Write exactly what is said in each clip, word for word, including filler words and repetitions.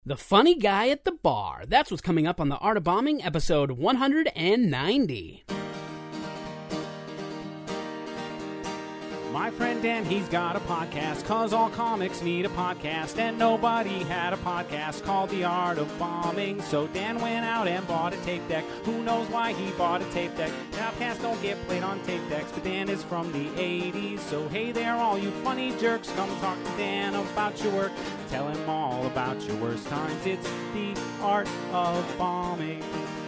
The Funny Guy at the Bar. That's what's coming up on The Art of Bombing, episode one hundred ninety. My friend Dan, he's got a podcast, cause all comics need a podcast, and nobody had a podcast called The Art of Bombing. So Dan went out and bought a tape deck. Who knows why he bought a tape deck? Podcasts don't get played on tape decks, but Dan is from the eighties. So hey there, all you funny jerks, come talk to Dan about your work. Tell him all about your worst times. It's The Art of Bombing.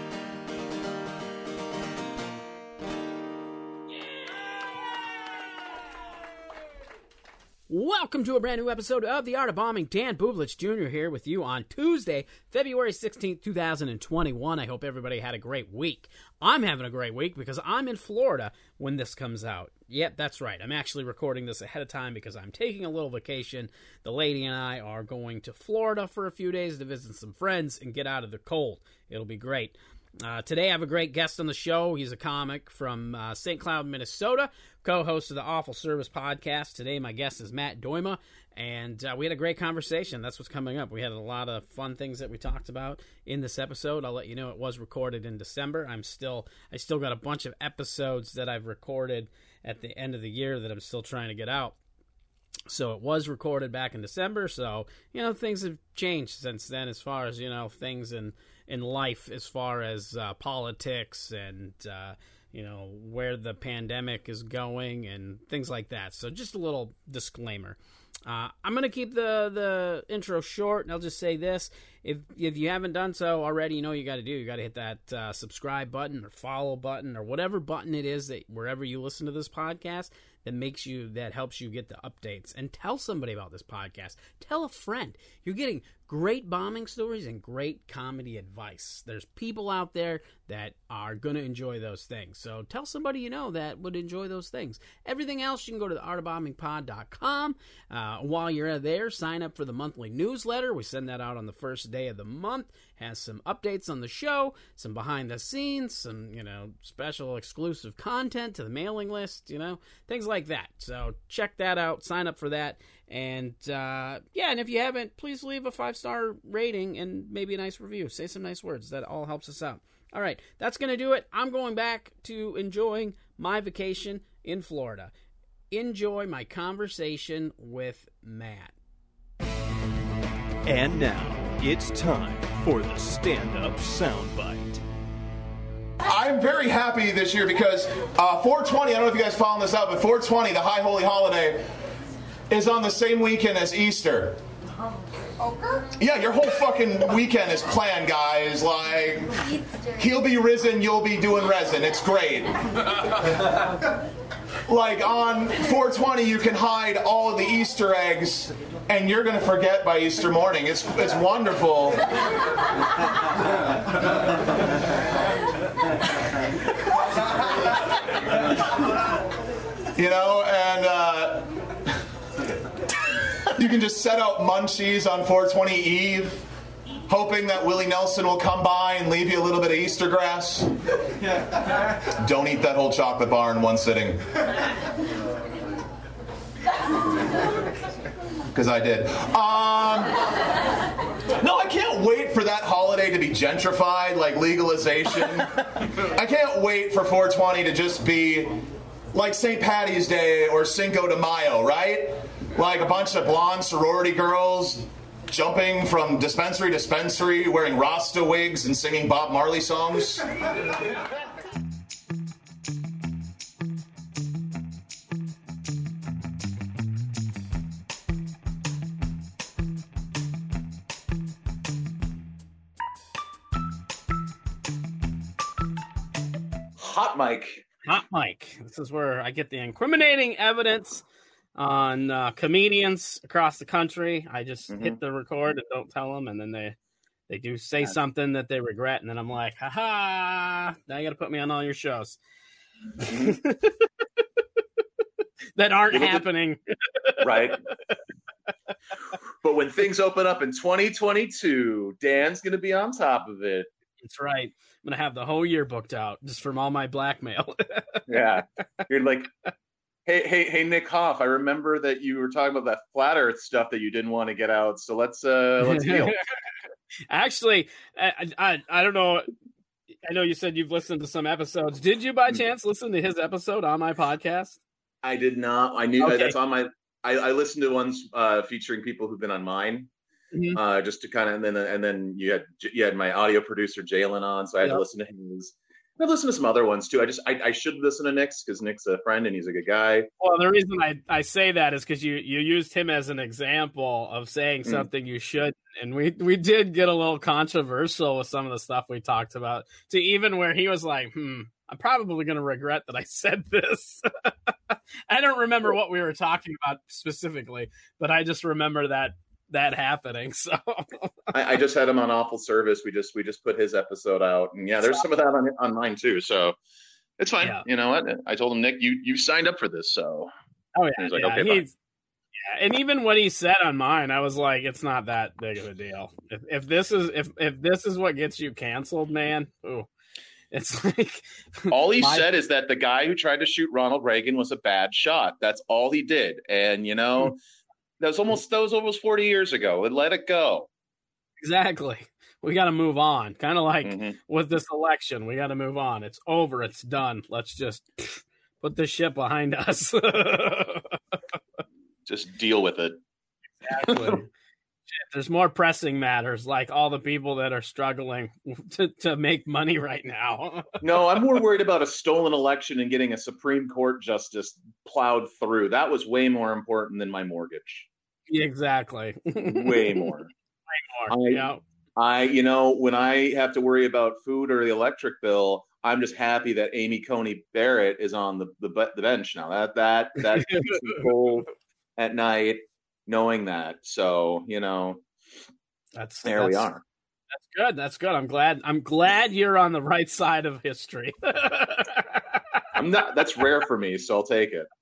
Welcome to a brand new episode of The Art of Bombing. Dan Bublitz Junior here with you on Tuesday, February sixteenth, two thousand twenty-one. I hope everybody had a great week. I'm having a great week because I'm in Florida when this comes out. Yep, that's right. I'm actually recording this ahead of time because I'm taking a little vacation. The lady and I are going to Florida for a few days to visit some friends and get out of the cold. It'll be great. Uh, today I have a great guest on the show. He's a comic from uh, Saint Cloud, Minnesota, co-host of the Awful Service podcast. Today my guest is Matt Doima, and uh, we had a great conversation. That's what's coming up. We had a lot of fun things that we talked about in this episode. I'll let you know it was recorded in December. I'm still, I still got a bunch of episodes that I've recorded at the end of the year that I'm still trying to get out. So it was recorded back in December, so, you know, things have changed since then as far as, you know, things in, in life as far as uh, politics and, uh, you know, where the pandemic is going and things like that. So just a little disclaimer. Uh, I'm going to keep the, the intro short, and I'll just say this. If if you haven't done so already, you know what you got to do. You got to hit that uh, subscribe button or follow button or whatever button it is that wherever you listen to this podcast that makes you, that helps you get the updates. And tell somebody about this podcast. Tell a friend. You're getting great bombing stories and great comedy advice. There's people out there that are going to enjoy those things. So tell somebody you know that would enjoy those things. Everything else, you can go to the art of bombing pod dot com. Uh, while you're there, sign up for the monthly newsletter. We send that out on the first day of the month. Has some updates on the show, some behind the scenes, some, you know, special exclusive content to the mailing list, you know, things like that. So check that out. Sign up for that. And, uh, yeah, and if you haven't, please leave a five-star rating and maybe a nice review. Say some nice words. That all helps us out. All right, that's going to do it. I'm going back to enjoying my vacation in Florida. Enjoy my conversation with Matt. And now, it's time for the stand-up soundbite. I'm very happy this year because uh, four twenty, I don't know if you guys found this out, but four twenty, the High Holy Holiday, is on the same weekend as Easter. Yeah, your whole fucking weekend is planned, guys. Like, he'll be risen, you'll be doing resin. It's great. Like, on four twenty, you can hide all of the Easter eggs, and you're going to forget by Easter morning. It's, it's wonderful. You know, and, uh... you can just set out munchies on four twenty Eve, hoping that Willie Nelson will come by and leave you a little bit of Easter grass. Don't eat that whole chocolate bar in one sitting. Because I did. Um, no, I can't wait for that holiday to be gentrified, like legalization. I can't wait for four twenty to just be like Saint Patty's Day or Cinco de Mayo, right? Like a bunch of blonde sorority girls jumping from dispensary to dispensary, wearing Rasta wigs and singing Bob Marley songs. Hot mic. Hot mic. This is where I get the incriminating evidence on uh, comedians across the country. I just mm-hmm. hit the record and don't tell them, and then they they do say yeah. something that they regret, and then I'm like, ha ha! Now you got to put me on all your shows mm-hmm. that aren't happening, right? But when things open up in twenty twenty-two, Dan's going to be on top of it. That's right. I'm going to have the whole year booked out just from all my blackmail. Yeah. You're like, Hey, hey, hey, Nick Hoff. I remember that you were talking about that flat Earth stuff that you didn't want to get out. So let's uh, let's deal. Actually, I, I I don't know. I know you said you've listened to some episodes. Did you by chance listen to his episode on my podcast? I did not. I knew Okay. that's on my. I, I listened to ones uh, featuring people who've been on mine, Mhm. uh, just to kind of, and then and then you had you had my audio producer Jalen on, so I had Yep. to listen to his. I've listened to some other ones too. I just I, I should listen to Nick's because Nick's a friend and he's a good guy. Well, the reason I, I say that is because you, you used him as an example of saying Mm. something you should, and we we did get a little controversial with some of the stuff we talked about, to even where he was like, "Hmm, I'm probably going to regret that I said this." I don't remember what we were talking about specifically, but I just remember that that happening. So I, I just had him on Awful Service. We just we just put his episode out, and yeah, there's some of that on on mine too. So it's fine. Yeah. You know what? I told him, Nick, you you signed up for this, so oh yeah, He's like, yeah, okay, fine. he's, yeah, and even what he said on mine, I was like, it's not that big of a deal. If if this is if if this is what gets you canceled, man, ooh, it's like all he my- said is that the guy who tried to shoot Ronald Reagan was a bad shot. That's all he did, and you know. That was almost that was almost forty years ago. And let it go. Exactly. We got to move on. Kind of like Mhm. with this election, we got to move on. It's over. It's done. Let's just put this shit behind us. Just deal with it. Exactly. Shit, there's more pressing matters, like all the people that are struggling to, to make money right now. No, I'm more worried about a stolen election and getting a Supreme Court justice plowed through. That was way more important than my mortgage. Exactly. Way more. More. I- Yeah. I, you know, when I have to worry about food or the electric bill, I'm just happy that Amy Coney Barrett is on the the, be- the bench now. That that that keeps me cool at night, knowing that. So you know, That's there that's, we are. That's good. That's good. I'm glad. I'm glad you're on the right side of history. I'm not. That's rare for me, so I'll take it.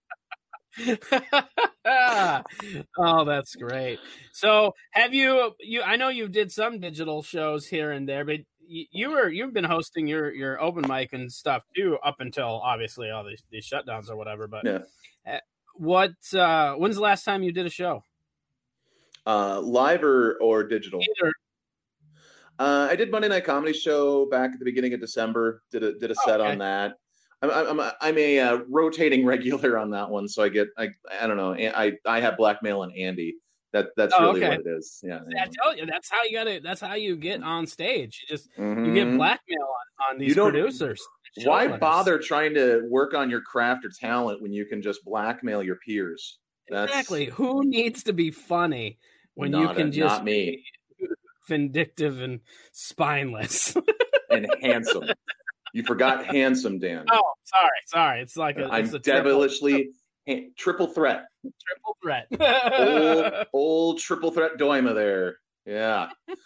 Oh, that's great. So, have you you I know you did some digital shows here and there, but you, you were you've been hosting your your open mic and stuff too up until obviously all these these shutdowns or whatever, but Yeah. uh, what uh when's the last time you did a show? Uh, live or, or digital? Either. Uh, I did Monday Night Comedy Show back at the beginning of December. Did a did a set Okay. on that. I'm I'm I'm, I'm a uh, rotating regular on that one, so I get I I don't know. I I have blackmail and Andy. That that's Oh, really okay. what it is. Yeah. I tell you, that's how you got to that's how you get on stage. You just you Mhm. get blackmail on, on these You don't- producers. Why showrunners. bother trying to work on your craft or talent when you can just blackmail your peers? That's Exactly. Who needs to be funny when not you can a- just not me. be vindictive and spineless? And handsome. You forgot handsome, Dan. Oh, sorry, sorry. It's like a, I'm it's a triple, devilishly ha- triple threat. triple threat. old, old triple threat Doima there. Yeah.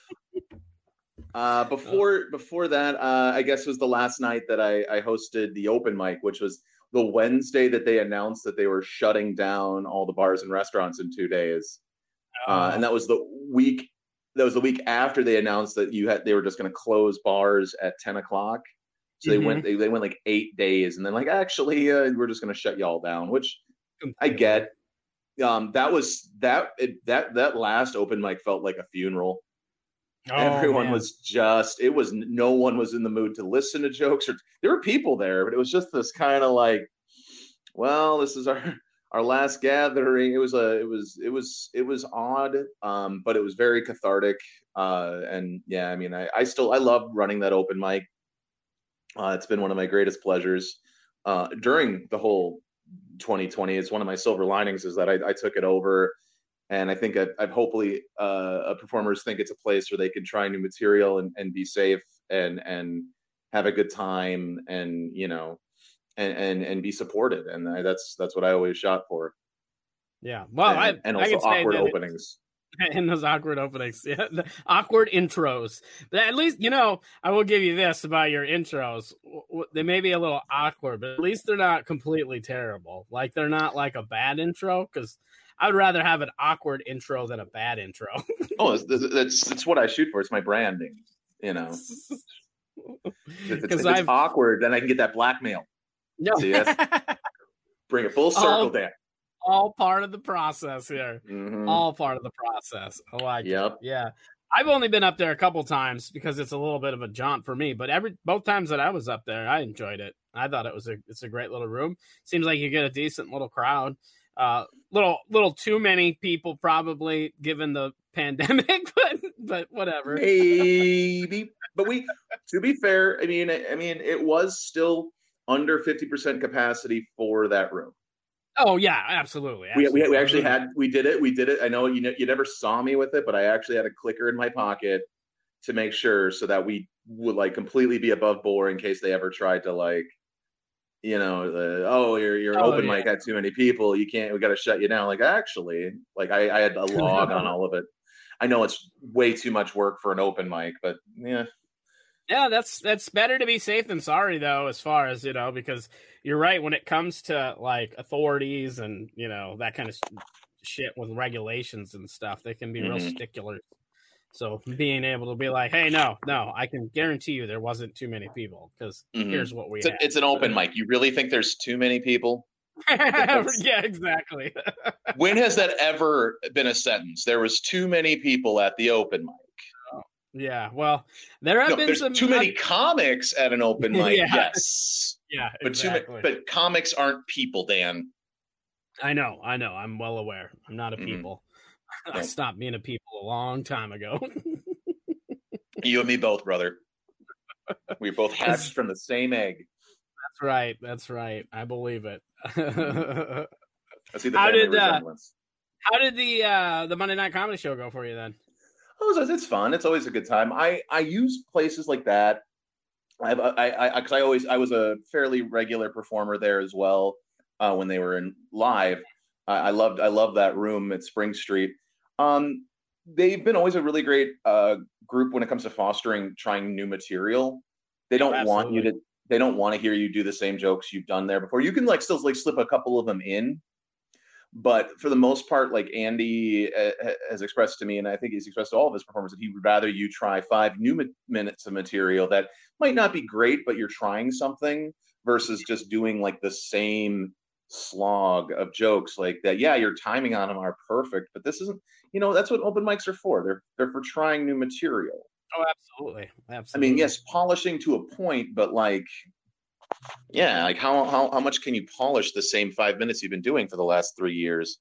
Uh, before before that, uh, I guess was the last night that I, I hosted the open mic, which was the Wednesday that they announced that they were shutting down all the bars and restaurants in two days. Uh, and that was the week. That was the week after they announced that you had they were just going to close bars at ten o'clock. So they Mhm. went they, they went like eight days, and then like actually uh, we're just going to shut y'all down, which I get. Um, that was that it, that that last open mic felt like a funeral. Oh, Everyone man. was just it was no one was in the mood to listen to jokes, or there were people there, but it was just this kind of like, well, this is our our last gathering. It was a it was it was it was odd, um, but it was very cathartic. Uh, and yeah, I mean, I, I still I love running that open mic. Uh, it's been one of my greatest pleasures uh, during the whole twenty twenty. It's one of my silver linings is that I, I took it over, and I think I've, I've hopefully uh, performers think it's a place where they can try new material and, and be safe and and have a good time and you know and and, and be supported. And I, that's that's what I always shot for. Yeah. Well, and, I and I also can say awkward that it- openings. in those awkward openings, yeah, the awkward intros. But at least you know I will give you this about your intros. W- w- They may be a little awkward, but at least they're not completely terrible. Like they're not like a bad intro, because I would rather have an awkward intro than a bad intro. Oh, that's, that's that's what I shoot for. It's my branding. You know, if it's, if Because it's I've awkward, then I can get that blackmail. no. See, that's- Bring it full circle, all, Dan. All part of the process here. Mm-hmm. All part of the process. I like yep. it. Yeah. I've only been up there a couple times because it's a little bit of a jaunt for me, but every both times that I was up there, I enjoyed it. I thought it was a it's a great little room. Seems like you get a decent little crowd. Uh, little little too many people probably given the pandemic, but but whatever. Maybe, but we to be fair, I mean, I mean, it was still under fifty percent capacity for that room. Oh yeah, absolutely. absolutely. We, we we actually had we did it. We did it. I know you know you never saw me with it, but I actually had a clicker in my pocket to make sure so that we would like completely be above board in case they ever tried to like, you know, the, oh your your oh, open yeah. mic had too many people. You can't. We got to shut you down. Like actually, like I, I had a log on all of it. I know it's way too much work for an open mic, but yeah. Yeah, that's that's better to be safe than sorry, though, as far as, you know, because you're right. When it comes to, like, authorities and, you know, that kind of shit with regulations and stuff, they can be mm-hmm. real sticklers. So being able to be like, hey, no, no, I can guarantee you there wasn't too many people because mm-hmm. here's what we it's, had. A, it's an open mic. You really think there's too many people? Yeah, exactly. When has that ever been a sentence? There was too many people at the open mic. Yeah, well, there have no, been there's some too many comics at an open mic. yeah. Yes, yeah, but exactly. too but comics aren't people, Dan. I know, I know. I'm well aware. I'm not a mm-hmm. people. No. I stopped being a people a long time ago. You and me both, brother. We both hatched from the same egg. That's right. That's right. I believe it. Mm-hmm. I see the how family did uh, resemblance. how did the uh, the Monday Night Comedy Show go for you then? Oh, it's fun. It's always a good time. I, I use places like that. I've, I I because I, I always I was a fairly regular performer there as well uh, when they were in live. I, I loved I loved that room at Spring Street. Um, they've been always a really great uh, group when it comes to fostering trying new material. They don't oh, want you to. They don't want to hear you do the same jokes you've done there before. You can like still like slip a couple of them in. But for the most part, like Andy uh, has expressed to me, and I think he's expressed to all of his performers, that he would rather you try five new mi- minutes of material that might not be great, but you're trying something versus just doing like the same slog of jokes like that. Yeah, your timing on them are perfect, but this isn't, you know, that's what open mics are for. They're they're for trying new material. Oh, absolutely. Absolutely. I mean, yes, polishing to a point, but like, yeah, like how, how how much can you polish the same five minutes you've been doing for the last three years?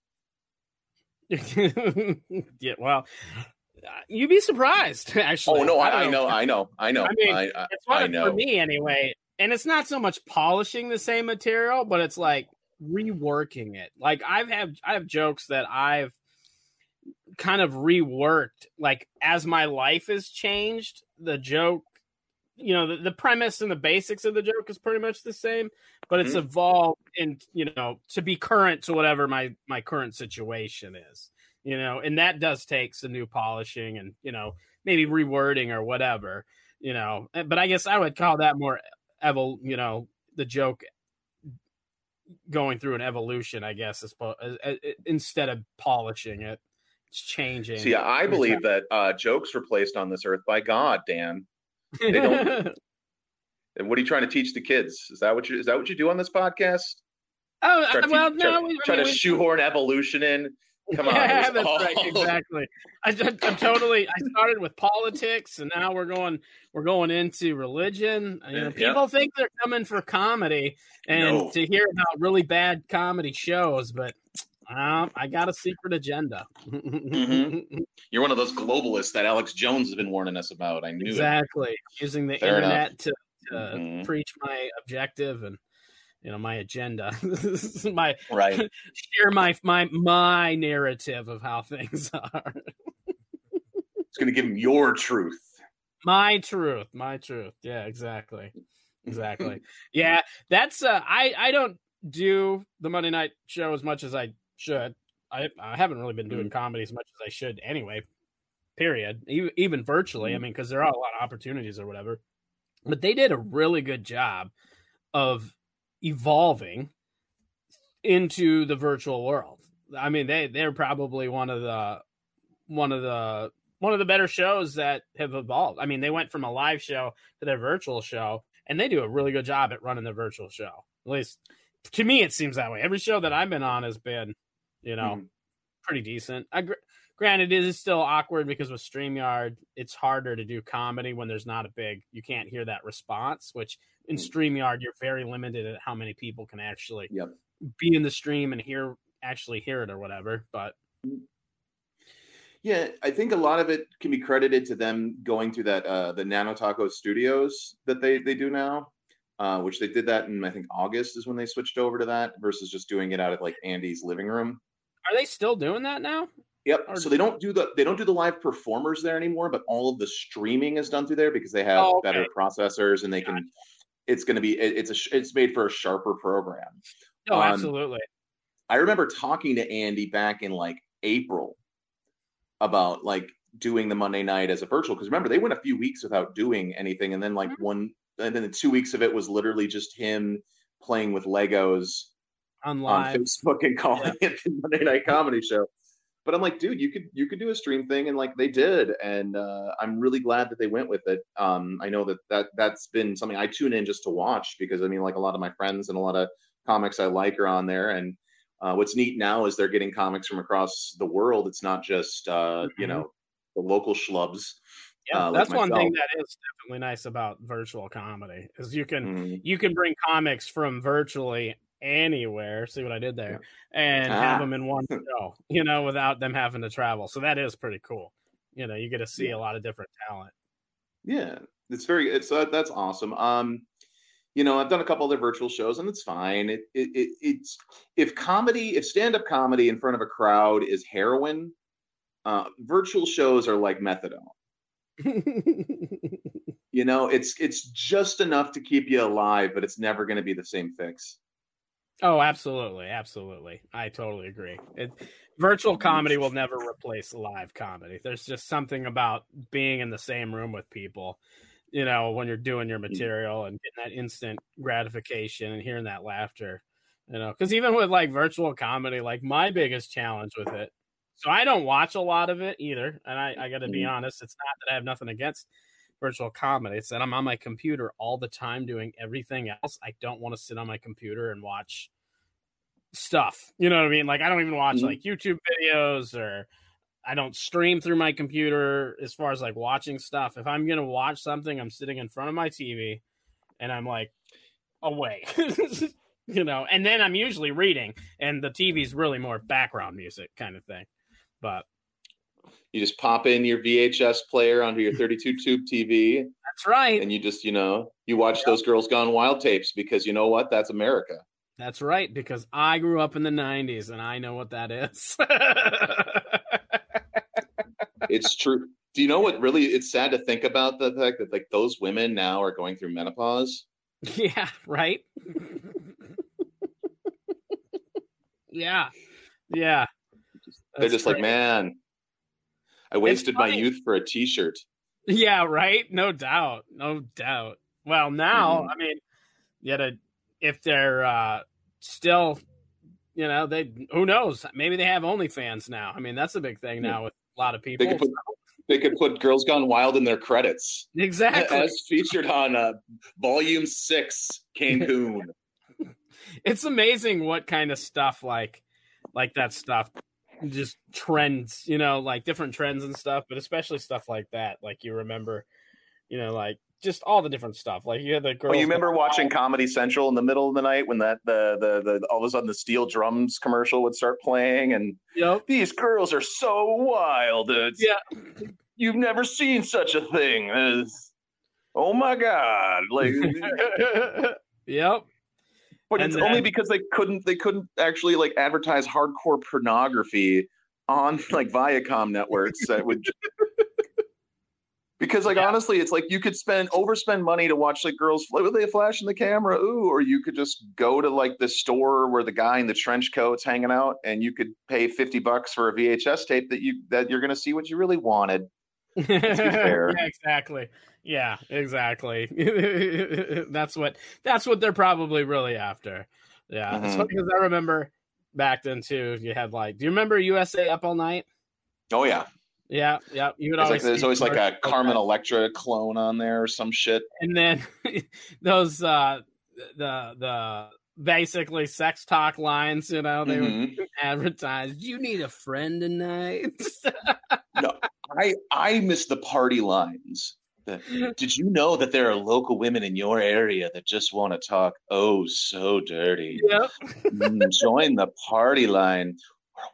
Yeah, well, you'd be surprised, actually. Oh no, I, I, I know, I know, I know. I mean, I, I, it's fun I know. for me anyway, and it's not so much polishing the same material, but it's like reworking it. Like I've had, I have jokes that I've kind of reworked, like as my life has changed, the joke. You know, the, the premise and the basics of the joke is pretty much the same, but it's mm-hmm. evolved in, you know, to be current to whatever my, my current situation is, you know, and that does take some new polishing and, you know, maybe rewording or whatever, you know, but I guess I would call that more evol, you know, the joke going through an evolution, I guess, as, as, as, instead of polishing it, it's changing. See, I believe that uh, jokes were placed on this earth by God, Dan. They don't. And what are you trying to teach the kids? Is that what you is that what you do on this podcast? Oh, try well, to, no, try, we, try I mean, to we, shoehorn evolution in. Come on, yeah, that's all... right, exactly. I, I'm totally. I started with politics, and now we're going. We're going into religion. You know, people yeah. think they're coming for comedy and no. to hear about really bad comedy shows, but. Um, I got a secret agenda. Mm-hmm. You're one of those globalists that Alex Jones has been warning us about. I knew exactly. it. Using the Fair internet enough. to, to mm-hmm. preach my objective and you know my agenda. my right. Share my my my narrative of how things are. It's going to give him your truth. My truth. My truth. Yeah. Exactly. Exactly. Yeah. That's. Uh, I I don't do the Monday night show as much as I. Should I? I haven't really been doing comedy as much as I should anyway. Period. Even, even virtually. I mean, because there are a lot of opportunities or whatever. But they did a really good job of evolving into the virtual world. I mean, they they're probably one of the one of the one of the better shows that have evolved. I mean, they went from a live show to their virtual show, and they do a really good job at running their virtual show. At least to me, it seems that way. Every show that I've been on has been, you know, Mhm. pretty decent. I, gr- granted, it is still awkward because with StreamYard, it's harder to do comedy when there's not a big, you can't hear that response, which in StreamYard, you're very limited at how many people can actually Yep. be in the stream and hear, actually hear it or whatever. But Yeah, I think a lot of it can be credited to them going through that uh, the Nano Taco Studios that they they do now, uh, which they did that in I think August is when they switched over to that versus just doing it out of like Andy's living room. are they still doing that now? Yep. Or- So they don't do the they don't do the live performers there anymore, but all of the streaming is done through there because they have Oh, okay. better processors and they can. It's going to be it, it's a sh- it's made for a sharper program. Oh, Um, absolutely. I remember talking to Andy back in like April about like doing the Monday night as a virtual because remember they went a few weeks without doing anything and then like Mhm. one and then the two weeks of it was literally just him playing with Legos On on live. Facebook and calling it the Monday Night Comedy Show. But I'm like, dude, you could you could do a stream thing, and like they did, and uh, I'm really glad that they went with it. Um, I know that that that's been something I tune in just to watch because I mean, like a lot of my friends and a lot of comics I like are on there, and uh, what's neat now is they're getting comics from across the world. It's not just uh, you Mhm. know the local schlubs. Yeah, uh, like that's one thing myself. that is definitely nice about virtual comedy is you can Mm. you can bring comics from virtually anywhere. See what I did there, and have Ah. them in one show, you know, without them having to travel. So that is pretty cool. You know, you get to see Yeah. a lot of different talent. Yeah, it's very it's uh, that's awesome. Um, you know, I've done a couple other virtual shows, and it's fine. It, it, it it's if comedy, if stand up comedy in front of a crowd is heroin, uh, virtual shows are like methadone. You know, it's it's just enough to keep you alive, but it's never going to be the same fix. Oh, absolutely, absolutely. I totally agree. It, virtual comedy will never replace live comedy. There's just something about being in the same room with people, you know, when you're doing your material and getting that instant gratification and hearing that laughter, you know, because even with like virtual comedy, like my biggest challenge with it, so I don't watch a lot of it either. And I, I got to be Mhm. honest, it's not that I have nothing against virtual comedy. It's that I'm on my computer all the time doing everything else. I don't want to sit on my computer and watch stuff. You know what I mean? Like I don't even watch Mhm. like YouTube videos or I don't stream through my computer as far as like watching stuff. If I'm going to watch something, I'm sitting in front of my T V and I'm like away. You know, and then I'm usually reading and the T V's really more background music kind of thing. But You just pop in your V H S player onto your thirty-two tube T V, that's right. and you just you know you watch those Girls Gone Wild tapes because you know what? That's America. That's right, because I grew up in the nineties and I know what that is. It's true. Do you know what really it's sad to think about the fact that like those women now are going through menopause? Yeah, right? Yeah. Yeah. They're That's just like, great. man, I wasted my funny. youth for a t-shirt. Yeah, right? No doubt. No doubt. Well, now, Mhm. I mean, you gotta, if they're uh, still, you know, they, who knows? Maybe they have OnlyFans now. I mean, that's a big thing now with a lot of people. They could put they could put Girls Gone Wild in their credits. Exactly. As featured on uh, Volume Six, Cancun. It's amazing what kind of stuff like like that stuff just trends, you know, like different trends and stuff, but especially stuff like that. Like you remember, you know, like just all the different stuff. Like you had the girls. Well, you remember watching Comedy Central in the middle of the night when that the, the the all of a sudden the steel drums commercial would start playing and Yep. these girls are so wild. It's, Yeah. you've never seen such a thing. It's, oh my god! Like, Yep. but And it's then- only because they couldn't they couldn't actually like advertise hardcore pornography on like Viacom networks that would. Because like Yeah. honestly, it's like you could spend overspend money to watch like girls with they flashing the camera, ooh, or you could just go to like the store where the guy in the trench coat's hanging out, and you could pay fifty bucks for a V H S tape that you that you're gonna see what you really wanted. fair. Yeah, exactly. Yeah, exactly. that's what that's what they're probably really after. Yeah, it's Mhm. funny because I remember back then too. You had like, do you remember U S A Up All Night? Oh yeah, Yeah, yeah. You would it's always like there's see always like a commercials Carmen that. Electra clone on there or some shit. And then those uh the the basically sex talk lines, you know, they Mhm. would advertise, "You need a friend tonight." No, I I miss the party lines. The, Did you know that there are local women in your area that just want to talk? Oh, so dirty. Yep. Mm, join the party line. We're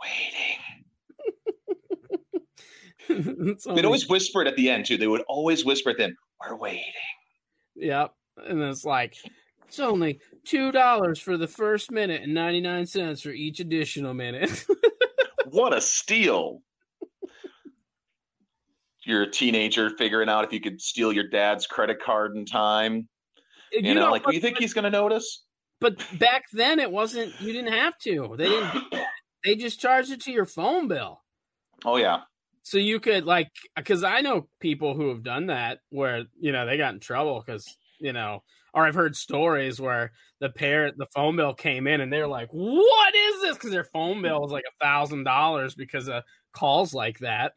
waiting. It's They'd only- always whisper it at the end too. They would always whisper it then. We're waiting. Yep. And it's like, it's only two dollars for the first minute and ninety-nine cents for each additional minute. What a steal. You're a teenager figuring out if you could steal your dad's credit card in time. You, You know, know, like, but, do you think he's going to notice? but back then it wasn't, you didn't have to. They didn't do that. They just charged it to your phone bill. Oh, yeah. So you could, like, because I know people who have done that where, you know, they got in trouble because, you know, or I've heard stories where the parent, the phone bill came in and they're like, what is this? Because their phone bill was like a thousand dollars because of calls like that.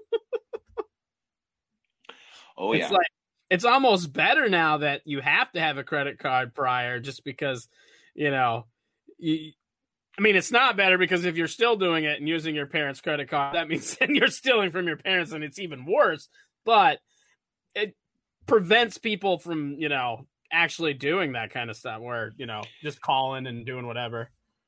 Oh, yeah. It's like, it's almost better now that you have to have a credit card prior just because, you know, you, I mean, it's not better because if you're still doing it and using your parents' credit card, that means then you're stealing from your parents and it's even worse. But it prevents people from, you know, actually doing that kind of stuff where, you know, just calling and doing whatever.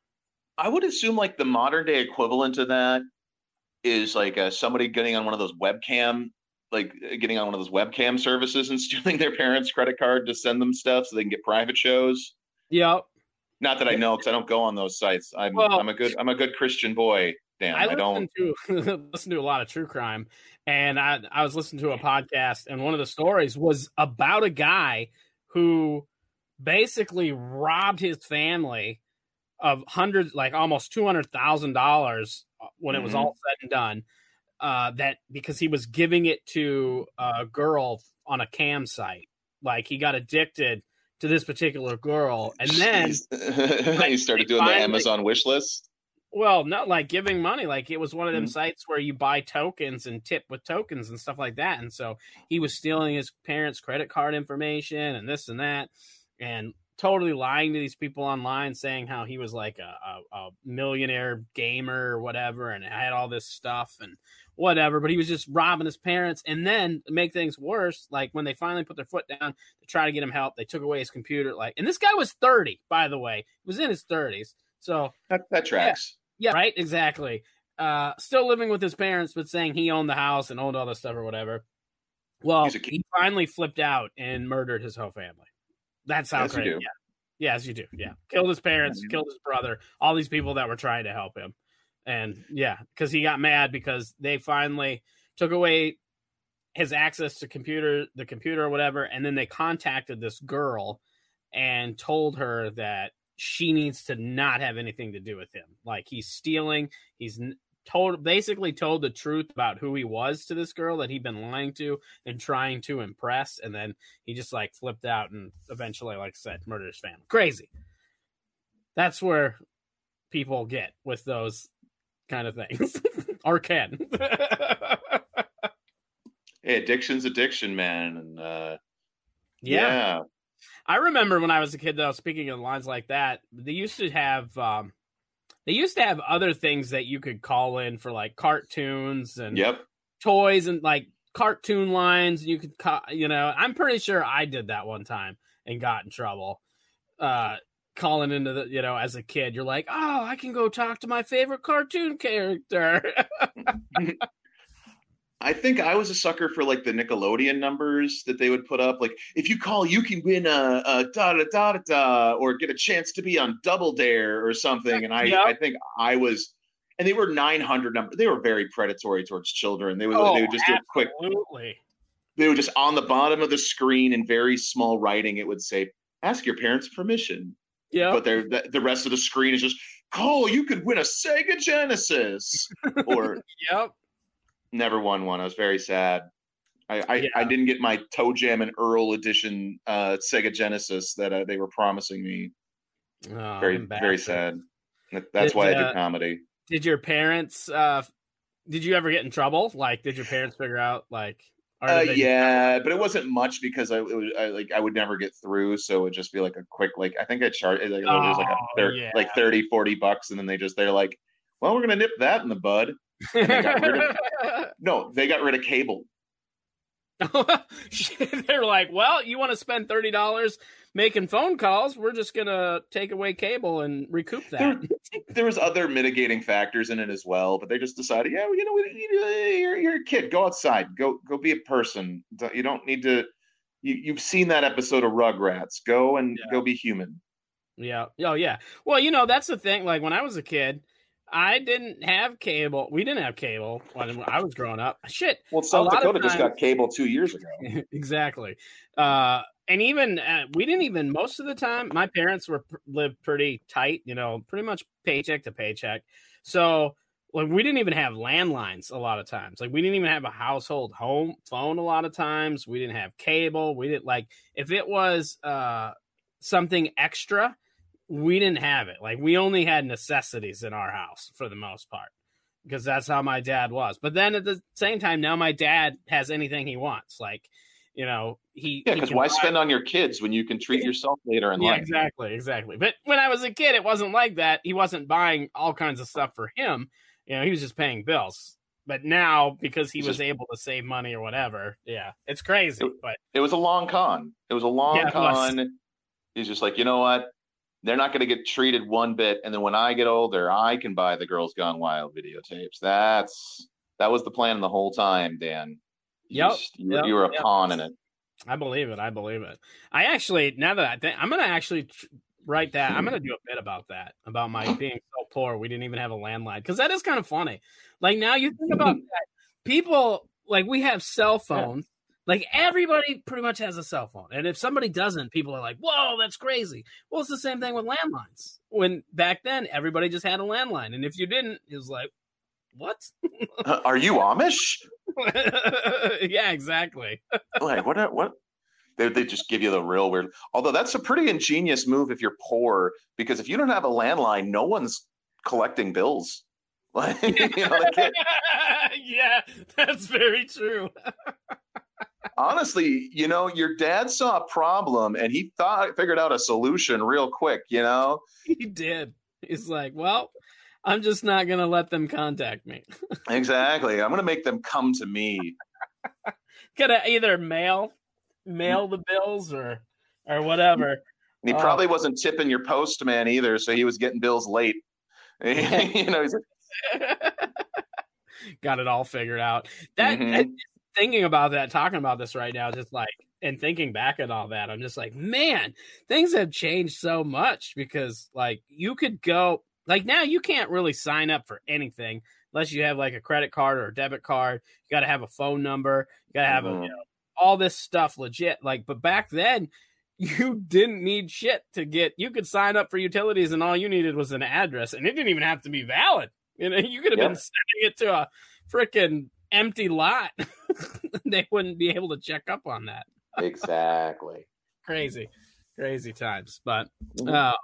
I would assume like the modern day equivalent to that is like uh, somebody getting on one of those webcam, like getting on one of those webcam services and stealing their parents' credit card to send them stuff so they can get private shows. Yep. Not that I know, because I don't go on those sites. I'm Well, I'm a good I'm a good Christian boy, Dan. I, I, don't. listen to listen to a lot of true crime, and I I was listening to a podcast, and one of the stories was about a guy who basically robbed his family of hundreds, like almost two hundred thousand dollars when it was Mhm. all said and done. Uh, that because he was giving it to a girl on a cam site, like he got addicted to this particular girl, and then he started doing finally- the Amazon wish list. well, not like giving money. Like it was one of them Mhm. sites where you buy tokens and tip with tokens and stuff like that. And so he was stealing his parents' credit card information and this and that, and totally lying to these people online, saying how he was like a, a, a millionaire gamer or whatever, and had all this stuff and whatever. But he was just robbing his parents. And then to make things worse, like when they finally put their foot down to try to get him help, they took away his computer. Like, and this guy was thirty, by the way. He was in his thirties. So That, that tracks. yeah, right, exactly. Uh, still living with his parents, but saying he owned the house and owned all this stuff or whatever. Well, He's a kid. he finally flipped out and murdered his whole family. That's how Yes, you crazy. do. Yeah. Yes, you do. Yeah. Killed his parents, Mhm. killed his brother, all these people that were trying to help him. And yeah, because he got mad because they finally took away his access to computer, the computer or whatever. And then they contacted this girl and told her that she needs to not have anything to do with him. Like he's stealing. He's n- told, basically told the truth about who he was to this girl that he'd been lying to and trying to impress. And then he just like flipped out and eventually, like I said, murdered his family. Crazy. That's where people get with those kind of things or can. Hey, addiction's addiction, man. And uh, yeah. yeah. I remember when I was a kid, though, speaking of lines like that, they used to have, um, they used to have other things that you could call in for like cartoons and Yep. toys and like cartoon lines. You could, ca- you know, I'm pretty sure I did that one time and got in trouble. Uh, calling into the, you know, as a kid, you're like, oh, I can go talk to my favorite cartoon character. I think I was a sucker for like the Nickelodeon numbers that they would put up. Like, if you call, you can win a, a da da da da da, or get a chance to be on Double Dare or something. And I, Yep. I think I was, and they were nine hundred numbers. They were very predatory towards children. They would, Oh, they would just do a quick. absolutely. They would just on the bottom of the screen in very small writing. It would say, "Ask your parents' permission." Yeah. But they're, the, the rest of the screen is just, "Call, you could win a Sega Genesis," or Yep. never won one. I was very sad. I I, Yeah. I didn't get my Toe Jam and Earl edition uh, Sega Genesis that uh, they were promising me. Oh, Very I'm very bad. sad. That- That's Did, why I uh, do comedy. Did your parents, uh, did you ever get in trouble? Like, did your parents figure out, like, Or Uh, did they- yeah, but it wasn't much because I, it was, I like I would never get through, so it would just be like a quick like I think I charged like, it was like a Oh, thir- yeah. like thirty, forty bucks, and then they just they're like, well, we're gonna nip that in the bud. And they got rid of no, they got rid of cable. They're like, well, you want to spend thirty dollars making phone calls? We're just gonna take away cable and recoup that. There, there was other mitigating factors in it as well, but they just decided, yeah, well, you know, we, you, you're, you're a kid. Go outside. Go go be a person. You don't need to. You, you've seen that episode of Rugrats. Go and Yeah. go be human. Yeah. Oh, yeah. Well, you know, that's the thing. Like when I was a kid, I didn't have cable. We didn't have cable when I was growing up. Shit. Well, A South lot of Dakota just times- got cable two years ago. Exactly. Uh, and even uh, we didn't even most of the time. My parents were lived pretty tight, you know, pretty much paycheck to paycheck. So like we didn't even have landlines a lot of times. Like we didn't even have a household home phone a lot of times. We didn't have cable. We didn't like if it was uh, something extra, we didn't have it. Like we only had necessities in our house for the most part. Because that's how my dad was. But then at the same time, now my dad has anything he wants. Like, you know, he Yeah, he because can why buy- spend on your kids when you can treat yourself later in Yeah, life? exactly, exactly. But when I was a kid, it wasn't like that. He wasn't buying all kinds of stuff for him. You know, he was just paying bills. But now, because he He's was just- able to save money or whatever, yeah, it's crazy. It- But It was a long con. It was a long Yeah, it was. con. He's just like, you know what? They're not going to get treated one bit. And then when I get older, I can buy the Girls Gone Wild videotapes. That's that was the plan the whole time, Dan. You Yep, just- you, yep, you were a yep. pawn in it. I believe it. I believe it. I actually, now that I think, I'm going to actually tr- write that. I'm going to do a bit about that, about my being so poor. We didn't even have a landline. Because that is kind of funny. Like, now you think about that. People, like, we have cell phones. Like, everybody pretty much has a cell phone. And if somebody doesn't, people are like, whoa, that's crazy. Well, it's the same thing with landlines. When back then, everybody just had a landline. And if you didn't, it was like, what? Uh, Are you Amish? Yeah, exactly. Like what? What? They they just give you the real weird. Although that's a pretty ingenious move if you're poor, because if you don't have a landline, no one's collecting bills. Like you know, they can't. Yeah, that's very true. Honestly, you know, your dad saw a problem and he thought figured out a solution real quick. You know, He did. He's like, well, I'm just not going to let them contact me. exactly. I'm gonna make them come to me. Gotta either mail, mail the bills or, or whatever. And he Oh. probably wasn't tipping your postman either, so he was getting bills late. You know, he's Got it all figured out. That, Mhm. that- thinking about that, talking about this right now, just like, and thinking back at all that, I'm just like, man, things have changed so much because like you could go, like now you can't really sign up for anything unless you have like a credit card or a debit card. You got to have a phone number. You got to have a, Mhm. you know, all this stuff legit. Like, but back then you didn't need shit to get, you could sign up for utilities and all you needed was an address and it didn't even have to be valid. You know, you could have Yeah. been sending it to a freaking empty lot. They wouldn't be able to check up on that. exactly. Crazy, crazy times. But uh,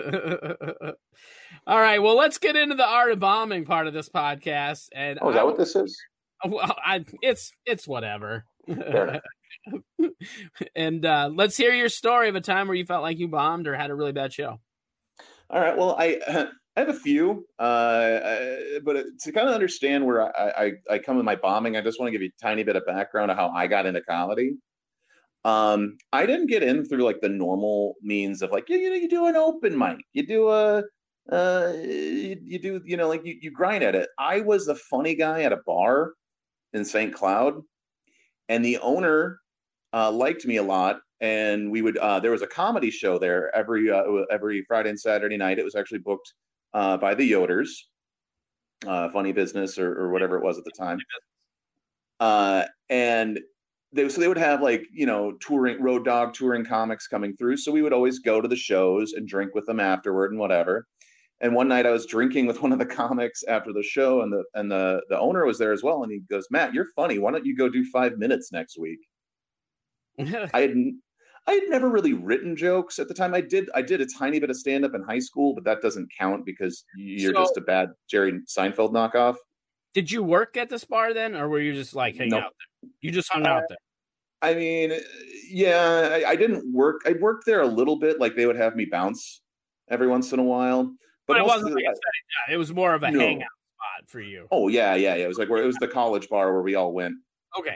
all right, well, let's get into the art of bombing part of this podcast. And Oh, is I- that what this is? well, I, it's it's whatever. Fair enough. And uh, let's hear your story of a time where you felt like you bombed or had a really bad show. All right. Well, I I have a few, uh, uh, but to kind of understand where I, I I come with my bombing, I just want to give you a tiny bit of background of how I got into comedy. Um, I didn't get in through like the normal means of like you, you know you do an open mic, you do a uh, you, you do you know like you you grind at it. I was the funny guy at a bar in Saint Cloud, and the owner uh, liked me a lot. And we would uh, there was a comedy show there every uh, every Friday and Saturday night. It was actually booked uh, by the Yoders, uh, Funny Business or, or whatever it was at the time. Uh, and they so they would have like you know touring road dog touring comics coming through. So we would always go to the shows and drink with them afterward and whatever. And one night I was drinking with one of the comics after the show, and the and the the owner was there as well. And he goes, "Matt, you're funny. Why don't you go do five minutes next week?" I had I had never really written jokes at the time. I did I did a tiny bit of stand up in high school, but that doesn't count because you're So- just a bad Jerry Seinfeld knockoff. Did you work at this bar then, or were you just like hanging Nope. out You just hung out there. I mean, yeah, I, I didn't work. I worked there a little bit. Like they would have me bounce every once in a while, but, But it most wasn't of like the- a setting down. It was more of a No. hangout spot for you. Oh yeah, yeah, yeah. It was like where it was the college bar where we all went. Okay.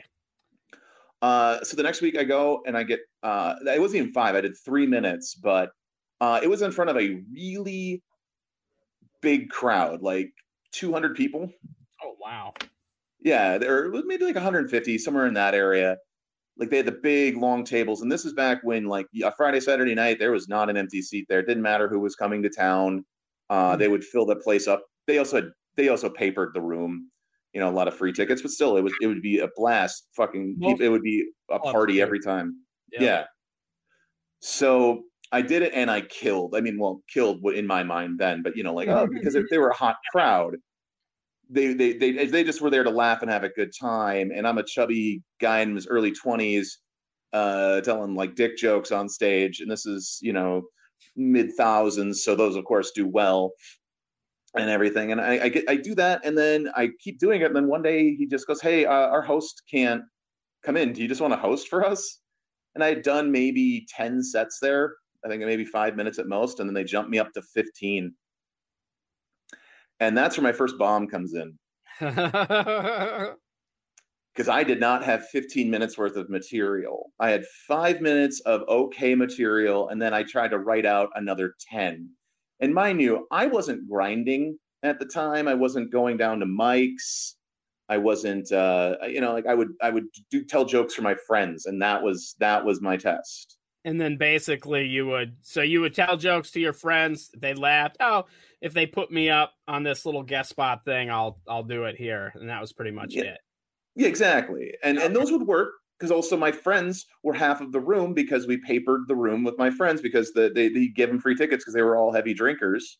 Uh, so the next week I go and I get. Uh, it wasn't even five. I did three minutes, but uh, it was in front of a really big crowd, like two hundred people. Oh, wow. Yeah, there was maybe like one hundred fifty, somewhere in that area. Like they had the big long tables, and this is back when like a Friday, Saturday night, there was not an empty seat there. It didn't matter who was coming to town. Uh, Hmm. They would fill the place up. They also had, they also papered the room. You know, a lot of free tickets, but still, it was it would be a blast. Fucking, Well, it would be a clubs party do. every time. Yeah. Yeah. So I did it, and I killed. I mean, well, killed in my mind then, but you know, like oh, because if they were a hot crowd, they they they they just were there to laugh and have a good time. And I'm a chubby guy in his early twenties, uh, telling like dick jokes on stage, and this is you know mid thousands, so those of course do well and everything. And I, I get I do that, and then I keep doing it. And then one day he just goes, "Hey, uh, our host can't come in. Do you just want to host for us?" And I had done maybe ten sets there. I think maybe five minutes at most, and then they jumped me up to fifteen. And that's where my first bomb comes in, because I did not have fifteen minutes worth of material. I had five minutes of okay material, and then I tried to write out another ten. And mind you, I wasn't grinding at the time. I wasn't going down to mics. I wasn't, uh, you know, like I would, I would do tell jokes for my friends, and that was that was my test. And then basically you would, so you would tell jokes to your friends. They laughed. Oh, if they put me up on this little guest spot thing, I'll I'll do it here. And that was pretty much Yeah. it. Yeah, exactly. And and those would work because also my friends were half of the room because we papered the room with my friends because the, they they give them free tickets because they were all heavy drinkers.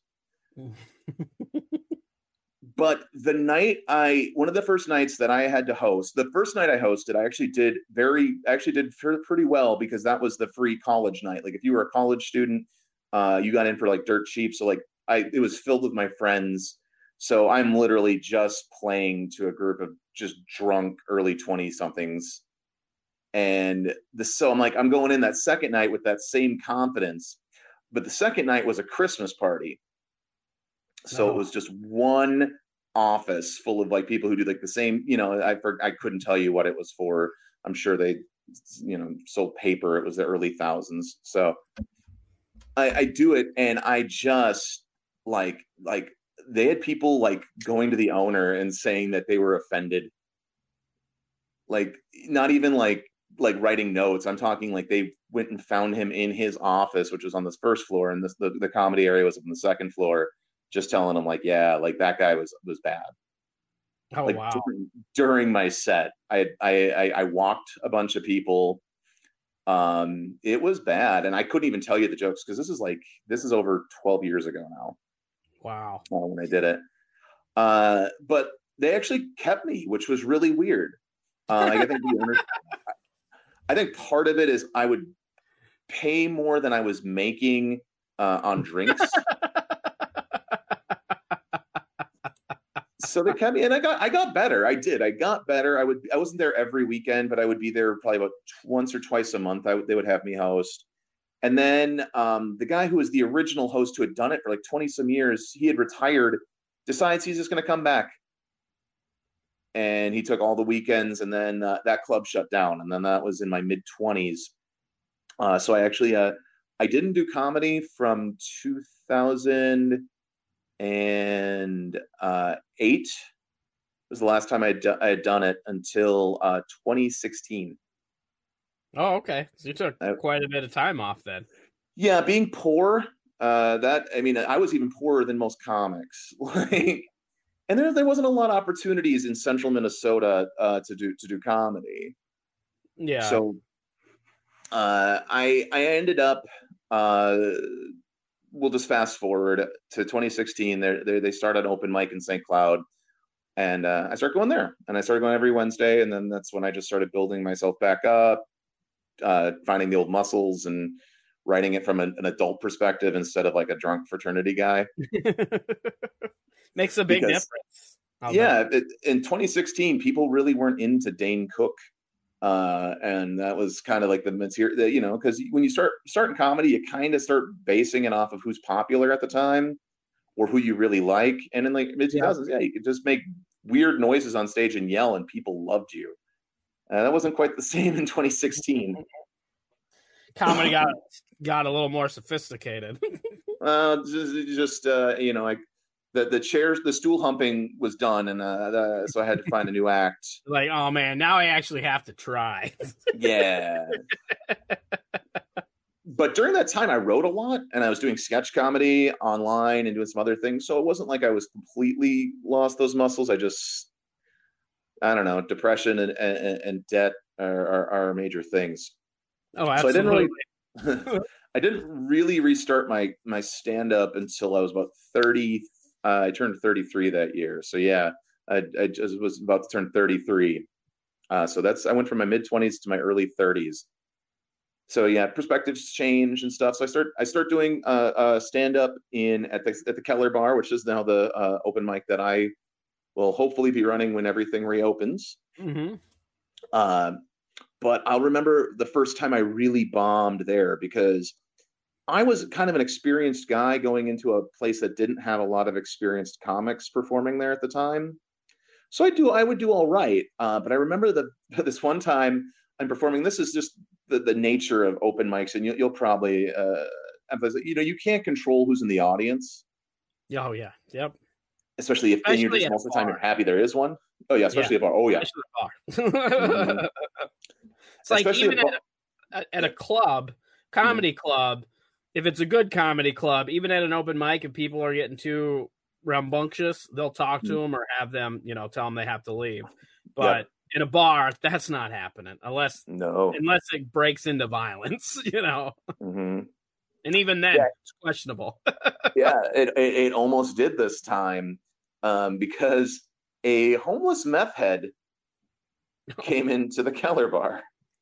But the night I, one of the first nights that I had to host, the first night I hosted, I actually did very, actually did pretty well because that was the free college night. Like if you were a college student, uh, you got in for like dirt cheap. So like I, it was filled with my friends. So I'm literally just playing to a group of just drunk early twenty somethings. And the, so I'm like, I'm going in that second night with that same confidence. But the second night was a Christmas party. So Oh. it was just one office full of like people who do like the same, you know, I I couldn't tell you what it was for. I'm sure they, you know, sold paper. It was the early thousands. So I, I do it, and I just like, like they had people like going to the owner and saying that they were offended. Like not even like, like writing notes. I'm talking like they went and found him in his office, which was on this first floor, and this, the, the comedy area was on the second floor. Just telling him like, yeah, like that guy was was bad. Oh, like wow. during, during my set, I, I I I walked a bunch of people. Um, it was bad, and I couldn't even tell you the jokes because this is like this is over twelve years ago now. Wow. Uh, when I did it, uh, but they actually kept me, which was really weird. Uh, I think the owner, I think part of it is I would pay more than I was making uh, on drinks. So they kept me, and I got I got better. I did. I got better. I would. I wasn't there every weekend, but I would be there probably about once or twice a month. I would, they would have me host. And then um, the guy who was the original host, who had done it for like twenty some years, he had retired. Decides he's just going to come back, and he took all the weekends. And then uh, that club shut down. And then that was in my mid twenties. Uh, so I actually uh, I didn't do comedy from two thousand. And uh, eight was the last time I had, do- I had done it until uh, twenty sixteen. Oh, okay. So you took I- quite a bit of time off then. Yeah, being poor, uh, that I mean, I was even poorer than most comics. Like, and there there wasn't a lot of opportunities in Central Minnesota uh, to do to do comedy. Yeah. So uh, I I ended up. Uh, we'll just fast forward to twenty sixteen. They they started an open mic in Saint Cloud, and uh, I started going there, and I started going every Wednesday, and then that's when I just started building myself back up, uh, finding the old muscles, and writing it from an, an adult perspective instead of like a drunk fraternity guy. Makes a big Because- difference. I'll Yeah, it, in twenty sixteen, people really weren't into Dane Cook Uh, and that was kind of like the material that, you know, because when you start starting comedy, you kind of start basing it off of who's popular at the time or who you really like. And in like mid two thousands, yeah. yeah, you could just make weird noises on stage and yell, and people loved you. Uh, that wasn't quite the same in twenty sixteen. Comedy got got a little more sophisticated. uh, just, just uh, you know, like the the chairs, the stool humping was done, and uh, the, so I had to find a new act. Like, oh man, now I actually have to try. Yeah. But during that time, I wrote a lot, and I was doing sketch comedy online and doing some other things. So it wasn't like I was completely lost those muscles. I just, I don't know, depression and and, and debt are, are, are major things. Oh, absolutely. So I didn't really, I didn't really restart my my stand up until I was about thirty. Uh, I turned thirty-three that year. So yeah, I, I just was about to turn thirty-three. Uh, so that's I went from my mid twenties to my early thirties. So yeah, perspectives change and stuff. So I start I start doing uh, uh, stand up in at the at the Keller Bar, which is now the uh, open mic that I will hopefully be running when everything reopens. Mm-hmm. Uh, But I'll remember the first time I really bombed there because I was kind of an experienced guy going into a place that didn't have a lot of experienced comics performing there at the time. So I do, I would do all right. Uh, but I remember the this one time I'm performing. This is just the, the nature of open mics, and you'll, you'll probably uh, emphasize. You know, you can't control who's in the audience. Oh yeah, yep. Especially if especially you're just most of the time you're happy there is one. Oh yeah, especially yeah. a bar. Oh yeah. Especially a bar. Mm-hmm. It's like Especially even at a, at a club, comedy mm-hmm. club, if it's a good comedy club, even at an open mic, if people are getting too rambunctious, they'll talk to mm-hmm. them or have them, you know, tell them they have to leave. But yep. in a bar, that's not happening unless no. unless it breaks into violence, you know. Mm-hmm. And even then, yeah. it's questionable. yeah, it, it it almost did this time um, because a homeless meth head came into the Keller Bar.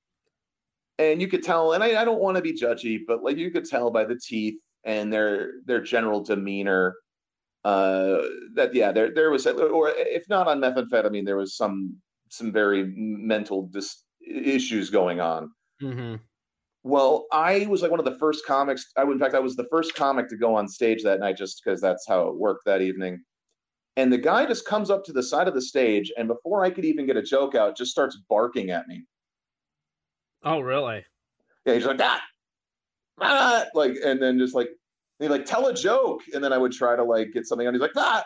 And you could tell, and I, I don't want to be judgy, but like you could tell by the teeth and their their general demeanor uh, that yeah, there there was, or if not on methamphetamine, there was some some very mental dis- issues going on. Mm-hmm. Well, I was like one of the first comics. I in fact I was the first comic to go on stage that night, just because that's how it worked that evening. And the guy just comes up to the side of the stage, and before I could even get a joke out, just starts barking at me. Oh, really? Yeah, he's like, ah, ah, like, and then just like, he like, tell a joke. And then I would try to like get something on. He's like, ah.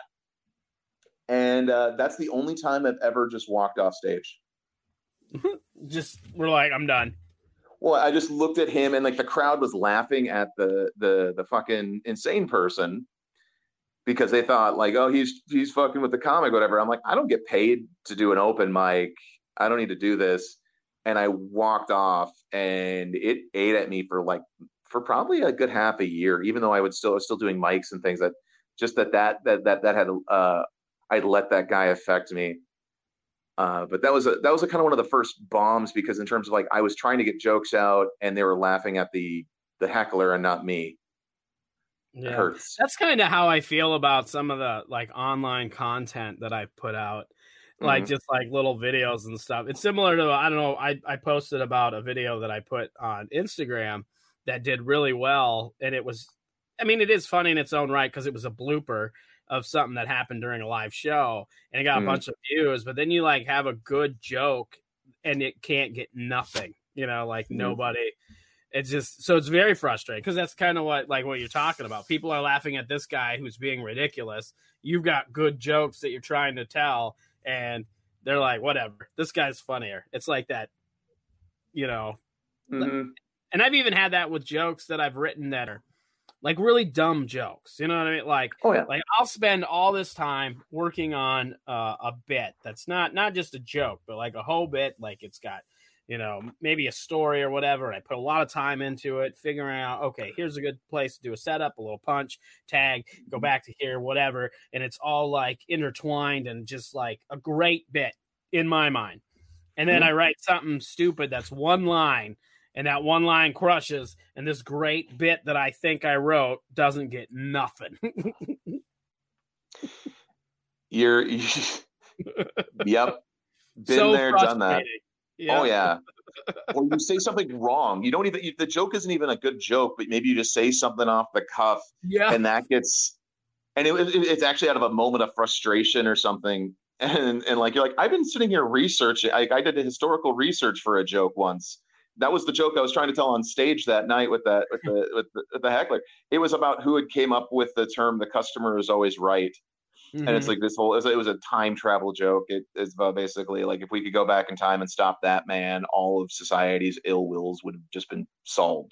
And uh, that's the only time I've ever just walked off stage. Just, we're like, I'm done. Well, I just looked at him, and like the crowd was laughing at the the the fucking insane person because they thought like, oh, he's he's fucking with the comic, whatever. I'm like, I don't get paid to do an open mic. I don't need to do this. And I walked off, and it ate at me for like for probably a good half a year. Even though I would still I was still doing mics and things, that just that that that that that had uh, I'd let that guy affect me. Uh, but that was a, that was a kind of one of the first bombs because in terms of like I was trying to get jokes out, and they were laughing at the the heckler and not me. Yeah. It hurts. That's kind of how I feel about some of the like online content that I put out. Like mm-hmm. just like little videos and stuff. It's similar to, I don't know, I, I posted about a video that I put on Instagram that did really well. And it was, I mean, it is funny in its own right because it was a blooper of something that happened during a live show. And it got mm-hmm. a bunch of views. But then you like have a good joke and it can't get nothing, you know, like mm-hmm. nobody. It's just, so it's very frustrating because that's kind of what, like what you're talking about. People are laughing at this guy who's being ridiculous. You've got good jokes that you're trying to tell. And they're like, whatever, this guy's funnier. It's like that, you know. Mm-hmm. And I've even had that with jokes that I've written that are like really dumb jokes. You know what I mean? Like, oh, yeah. like I'll spend all this time working on uh, a bit that's not not just a joke, but like a whole bit. Like it's got, you know, maybe a story or whatever. And I put a lot of time into it, figuring out, okay, here's a good place to do a setup, a little punch, tag, go back to here, whatever. And it's all like intertwined and just like a great bit in my mind. And then mm-hmm. I write something stupid that's one line, and that one line crushes. And this great bit that I think I wrote doesn't get nothing. You're, you, yep. Been so there, done that. Yeah. Oh yeah. Or you say something wrong. You don't even, you, the joke isn't even a good joke, but maybe you just say something off the cuff, Yeah. and that gets, and it, it, it's actually out of a moment of frustration or something. And, and like, you're like, I've been sitting here researching. I, I did a historical research for a joke once. That was the joke I was trying to tell on stage that night with that, with the, with the, with the heckler. It was about who had came up with the term, the customer is always right. Mm-hmm. And it's like this whole, it was, it was a time travel joke. It is about basically like, if we could go back in time and stop that man, all of society's ill wills would have just been solved.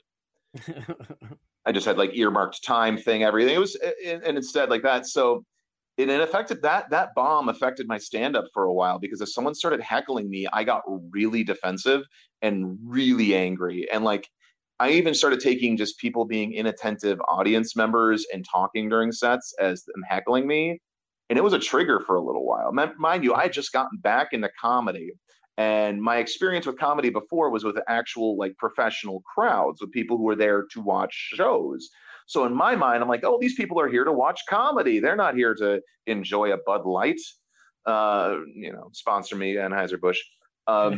I just had like earmarked time thing, everything. It was, and instead like that. So it, it affected that, that bomb affected my stand-up for a while, because if someone started heckling me, I got really defensive and really angry. And like, I even started taking just people being inattentive audience members and talking during sets as them heckling me. And it was a trigger for a little while. Mind you, I had just gotten back into comedy. And my experience with comedy before was with actual like professional crowds, with people who were there to watch shows. So in my mind, I'm like, oh, these people are here to watch comedy. They're not here to enjoy a Bud Light. Uh, you know, sponsor me, Anheuser-Busch. Um,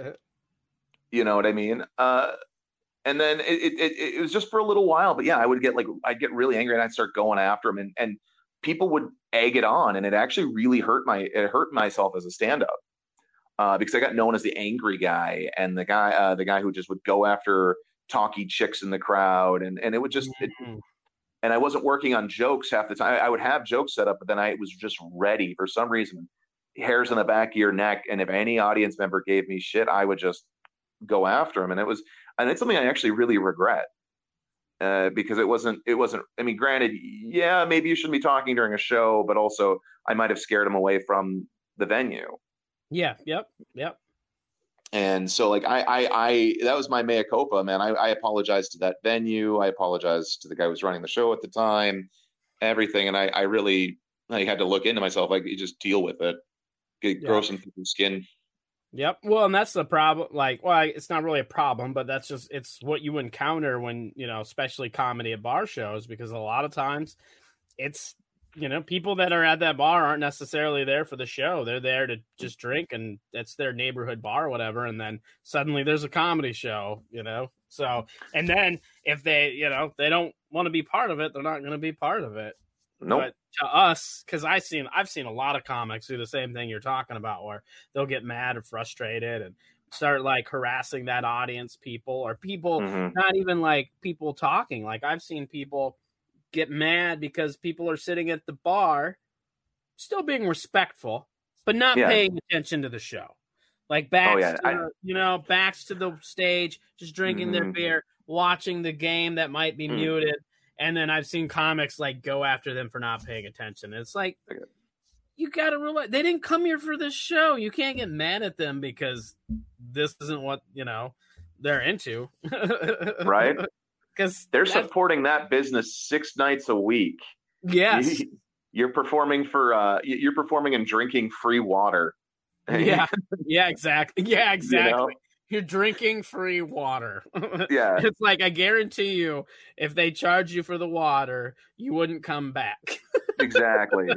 you know what I mean? Uh, and then it, it, it was just for a little while. But yeah, I would get like, I'd get really angry and I'd start going after them. And, and people would egg it on. And it actually really hurt my, it hurt myself as a stand-up. Uh, because I got known as the angry guy, and the guy, uh, the guy who just would go after talky chicks in the crowd, and and it would just, mm-hmm. it, and I wasn't working on jokes half the time. I would have jokes set up, but then I was just ready for some reason, hairs on the back of your neck, and if any audience member gave me shit, I would just go after him, and it was, and it's something I actually really regret, uh, because it wasn't, it wasn't. I mean, granted, yeah, maybe you shouldn't be talking during a show, but also I might have scared him away from the venue. Yeah. Yep. Yep. And so like, I, I, I, that was my mea culpa, man. I, I apologized to that venue. I apologized to the guy who was running the show at the time, everything. And I, I really, I had to look into myself. Like, you just deal with it, get, yeah. grow some skin. Yep. Well, and that's the problem. Like, well, it's not really a problem, but that's just, it's what you encounter when, you know, especially comedy at bar shows, because a lot of times it's, you know, people that are at that bar aren't necessarily there for the show. They're there to just drink, and it's their neighborhood bar or whatever. And then suddenly there's a comedy show, you know? So, and then if they, you know, they don't want to be part of it, they're not going to be part of it. Nope. But to us, cause I've seen, I've seen a lot of comics do the same thing you're talking about, where they'll get mad or frustrated and start like harassing that audience people, or people, mm-hmm. not even like people talking. Like, I've seen people get mad because people are sitting at the bar still being respectful, but not yeah. paying attention to the show. Like, backs oh, yeah. to, I... you know, backs to the stage, just drinking mm-hmm. their beer, watching the game that might be mm-hmm. muted. And then I've seen comics like go after them for not paying attention. It's like, okay. you got to realize they didn't come here for this show. You can't get mad at them because this isn't what, you know, they're into. Right. Because they're supporting that business six nights a week. Yes, you're performing for uh, you're performing and drinking free water. Yeah, yeah, exactly. Yeah, exactly. You know? You're drinking free water. Yeah, it's like, I guarantee you, if they charge you for the water, you wouldn't come back. Exactly.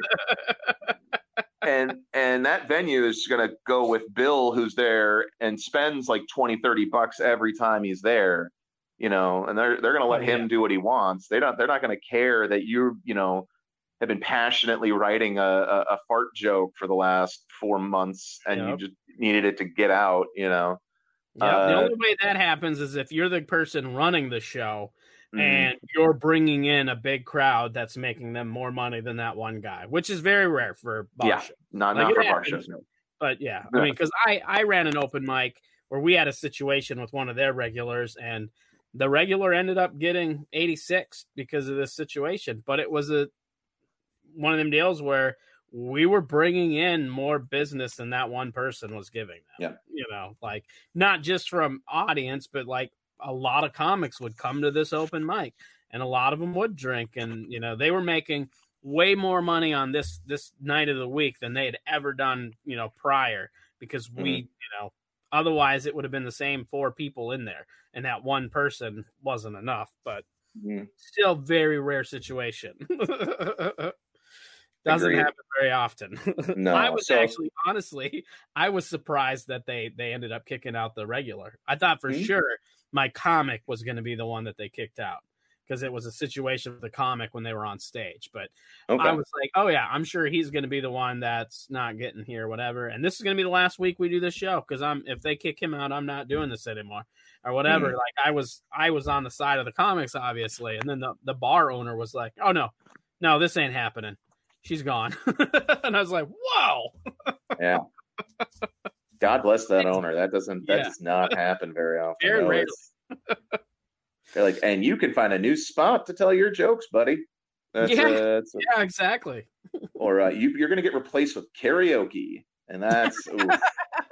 and and that venue is going to go with Bill, who's there and spends like twenty, thirty bucks every time he's there. You know, and they're they're going to let oh, yeah. him do what he wants. They don't. They're not going to care that you you know have been passionately writing a, a, a fart joke for the last four months, and yep. you just needed it to get out. You know. Yeah. Uh, the only way that happens is if you're the person running the show, mm-hmm. and you're bringing in a big crowd that's making them more money than that one guy, which is very rare for bar yeah, shows. Not like, not for happens, bar shows. No. But yeah, I mean, because I I ran an open mic where we had a situation with one of their regulars, and the regular ended up getting eighty-six because of this situation. But it was a one of them deals where we were bringing in more business than that one person was giving them. Yeah. You know, like, not just from audience, but like a lot of comics would come to this open mic, and a lot of them would drink, and, you know, they were making way more money on this, this night of the week than they had ever done, you know, prior, because we, mm-hmm. you know, otherwise it would have been the same four people in there, and that one person wasn't enough, but mm-hmm. still very rare situation. Doesn't Agreed. happen very often. No, I was so- actually, honestly, I was surprised that they they ended up kicking out the regular. I thought for Hmm? sure my comic was going to be the one that they kicked out because it was a situation with the comic when they were on stage. But Okay. I was like, oh yeah, I'm sure he's going to be the one that's not getting here, whatever. And this is going to be the last week we do this show because I'm if they kick him out, I'm not doing this anymore or whatever. Hmm. Like I was, I was on the side of the comics, obviously, and then the the bar owner was like, oh no, no, this ain't happening. She's gone. And I was like, whoa. Yeah. God bless that owner. That doesn't that Yeah. does not happen very often. Very No, rarely. it's- They're like, and you can find a new spot to tell your jokes, buddy. That's, Yeah. uh, that's Yeah, exactly. or uh, you, you're going to get replaced with karaoke, and that's oof.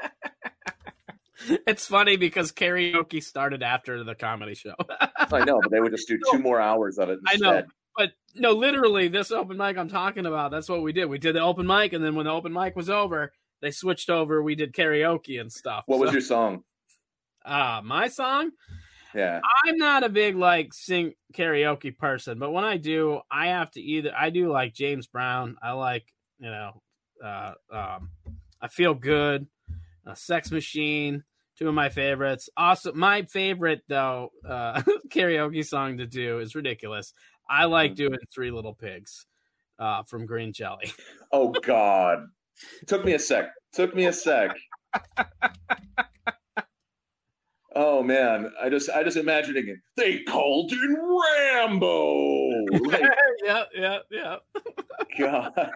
It's funny because karaoke started after the comedy show. I know, but they would just do two more hours of it I instead. know. But no, literally, this open mic I'm talking about, that's what we did. We did the open mic, and then when the open mic was over, they switched over. We did karaoke and stuff. What was So, your song? uh, my song? Yeah. I'm not a big like sing karaoke person, but when I do, I have to either I do like James Brown. I like you know, uh, um, I Feel Good, uh, Sex Machine, two of my favorites. Also, my favorite though uh, karaoke song to do is ridiculous. I like doing Three Little Pigs uh, from Green Jelly. Oh God. Took me a sec. Took me a sec. Oh man, I just I just imagining it. They called in Rambo. Like, yeah, yeah, yeah. God.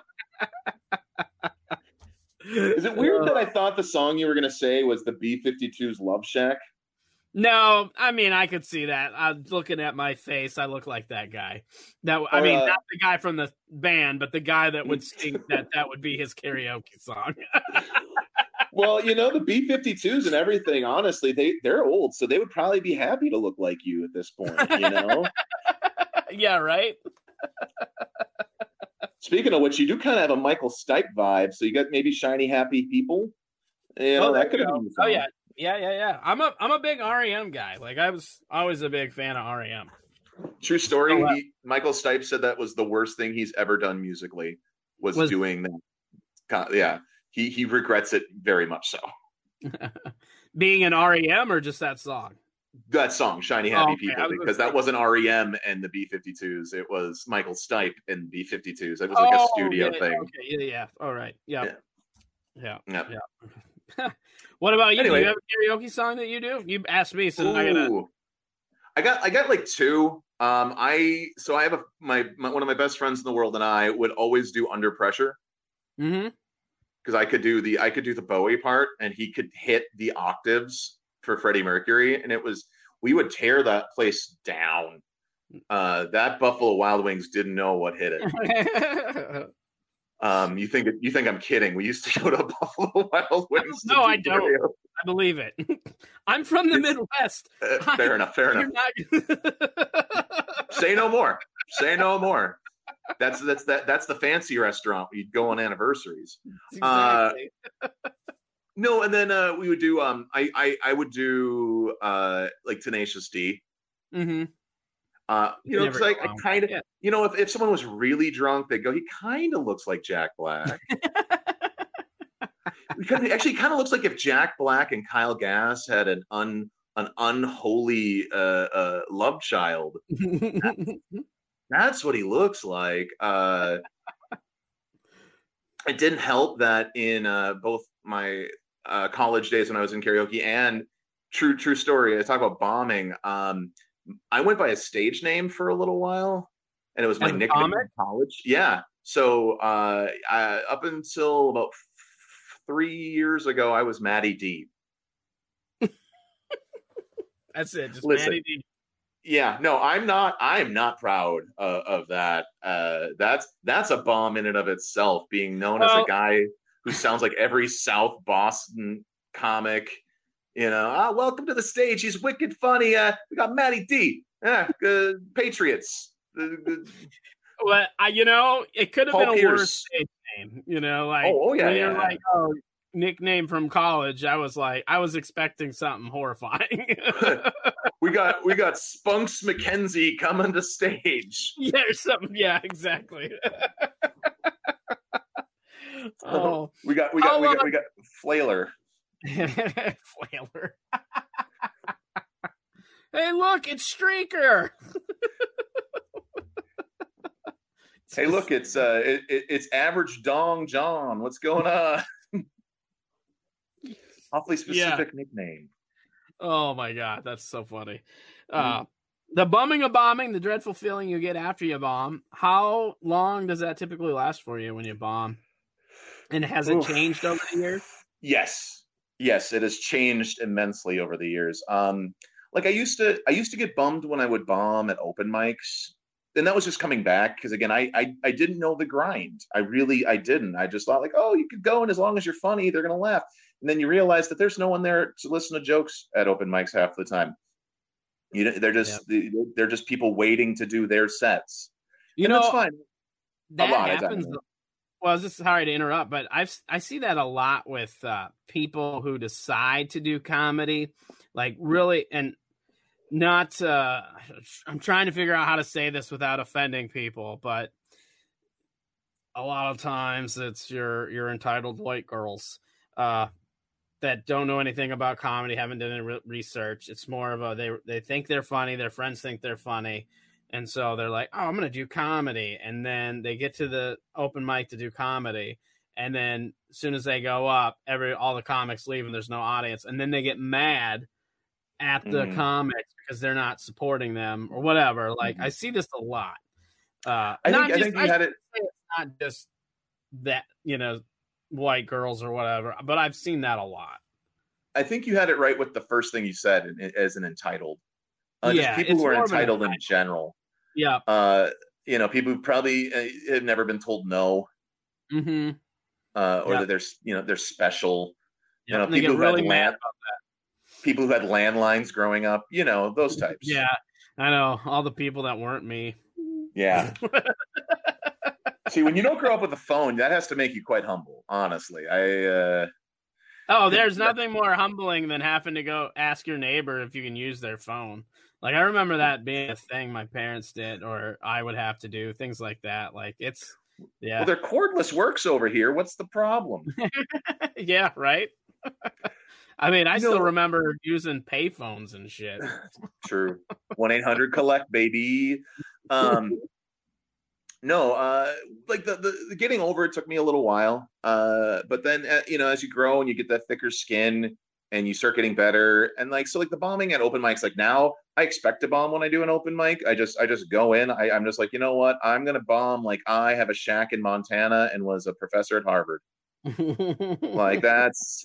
Is it weird that I thought the song you were gonna say was the B fifty-two's Love Shack? No, I mean I could see that. I'm looking at my face. I look like that guy. That I Or, mean, uh, not the guy from the band, but the guy that would sing that. That would be his karaoke song. Well, you know, the B fifty-twos and everything, honestly, they, they're old, so they would probably be happy to look like you at this point, you know? Yeah, right. Speaking of which, you do kind of have a Michael Stipe vibe, so you got maybe shiny, happy people. You know, Oh, there that could you have go. been Oh fun. yeah, yeah, yeah, yeah. I'm a I'm a big R E M guy. Like I was always a big fan of R E M. True story. Oh, wow. He, Michael Stipe said that was the worst thing he's ever done musically, was, Was- doing that. God, yeah, he he regrets it very much so. Being an R E M or just that song? That song, Shiny Happy Oh, okay. I People, was gonna because say- that wasn't R E M and the B fifty-twos. It was Michael Stipe and B fifty-twos. It was like a Oh, studio yeah, thing. Okay, yeah, yeah. All right. Yeah. Yeah. Yeah. Yeah. What about you? Anyway. Do you have a karaoke song that you do? You asked me, so I gotta. Ooh. I got I got like two. Um, I so I have a my, my one of my best friends in the world and I would always do Under Pressure Mm-hmm. because I could do the I could do the Bowie part and he could hit the octaves for Freddie Mercury, and it was we would tear that place down. Uh, that Buffalo Wild Wings didn't know what hit it. Um, you think you think I'm kidding? We used to go to Buffalo Wild Wings. to No, I do don't. karaoke. I believe it. I'm from the Midwest. Uh, fair enough. Fair enough. You're not... Say no more. Say no more. That's that's that that's the fancy restaurant where you'd go on anniversaries. exactly. No, and then uh, we would do. Um, I I, I would do uh, like Tenacious D. Mm-hmm. Uh, you know, Never it's like go I wrong. kind of, Yeah. you know, if, if someone was really drunk, they go, he kind of looks like Jack Black. Because it actually kind of looks like if Jack Black and Kyle Gass had an un an unholy uh, uh, love child. That's what he looks like. Uh, it didn't help that in uh, both my uh, college days when I was in karaoke and true true story. I talk about bombing. Um, I went by a stage name for a little while, and it was my As a nickname comic? in college. Yeah. So uh, I, up until about f- three years ago, I was Matty D. That's it. Just Listen. Matty D. Yeah, no, I'm not. I'm not proud uh, of that. Uh, that's that's a bomb in and of itself. Being known as Well- a guy who sounds like every South Boston comic. You know, ah, welcome to the stage. He's wicked funny. Uh, we got Matty D. Yeah, uh, Patriots. Uh, uh, Well, I, you know, it could have Paul been a Pierce. worse stage name. You know, like Oh, oh, yeah, when you're yeah. like, oh, nickname from college. I was like, I was expecting something horrifying. we got we got Spunks McKenzie coming to stage. Yeah, or something. Yeah, exactly. Oh, we got we got How we got long- we got Flailer. Flailer. Hey, look, it's Streaker. Hey, look, it's uh, it, it, it's Average Dong John. What's going on? Awfully specific Yeah. nickname. Oh my god, that's so funny. Uh, the bumming of bombing, the dreadful feeling you get after you bomb. How long does that typically last for you when you bomb? And has it Oof. changed over the years? Yes, yes, it has changed immensely over the years. Um, like I used to, I used to get bummed when I would bomb at open mics, and that was just coming back because again, I, I, I didn't know the grind. I really, I didn't. I just thought like, oh, you could go, and as long as you're funny, they're gonna laugh. And then you realize that there's no one there to listen to jokes at open mics half the time. You know, they're just they're just people waiting to do their sets. You and know, that's fine. that A lot of happens. times. Well, this is sorry to interrupt, but I've I see that a lot with uh, people who decide to do comedy, like really, and not. Uh, I'm trying to figure out how to say this without offending people, but a lot of times it's your your entitled white girls uh, that don't know anything about comedy, haven't done any re- research. It's more of a they they think they're funny, their friends think they're funny. And so they're like, oh, I'm going to do comedy. And then they get to the open mic to do comedy. And then as soon as they go up, every all the comics leave and there's no audience. And then they get mad at the Mm. comics because they're not supporting them or whatever. Like, Mhm. I see this a lot. Uh, I not think I just- think you had it. say it's not just that, you know, white girls or whatever, but I've seen that a lot. I think you had it right with the first thing you said in- as an entitled. Uh, Yeah, just people it's who are more of an entitled in entitled. general. Yeah. Uh, you know, people who probably uh, have never been told no, Mm-hmm. uh, or Yeah. that they're you know they're special. Yeah. You know, And they people get who really had mad land, people who had landlines growing up. You know, those types. Yeah, I know. All the people that weren't me. Yeah. See, when you don't grow up with a phone, that has to make you quite humble. Honestly, I. Uh, Oh, there's nothing more humbling than having to go ask your neighbor if you can use their phone. Like, I remember that being a thing my parents did, or I would have to do, things like that. Like, it's, yeah. Well, their cordless works over here. What's the problem? Yeah, right? I mean, I You still know- remember using payphones and shit. True. one eight hundred collect, baby. Um, no, uh, like the, the, the getting over it took me a little while. Uh, but then, uh, you know, as you grow and you get that thicker skin and you start getting better. And like, so like the bombing at open mics, like now I expect to bomb when I do an open mic. I just, I just go in. I, I'm just like, you know what? I'm going to bomb. Like I have a shack in Montana and was a professor at Harvard. Like that's,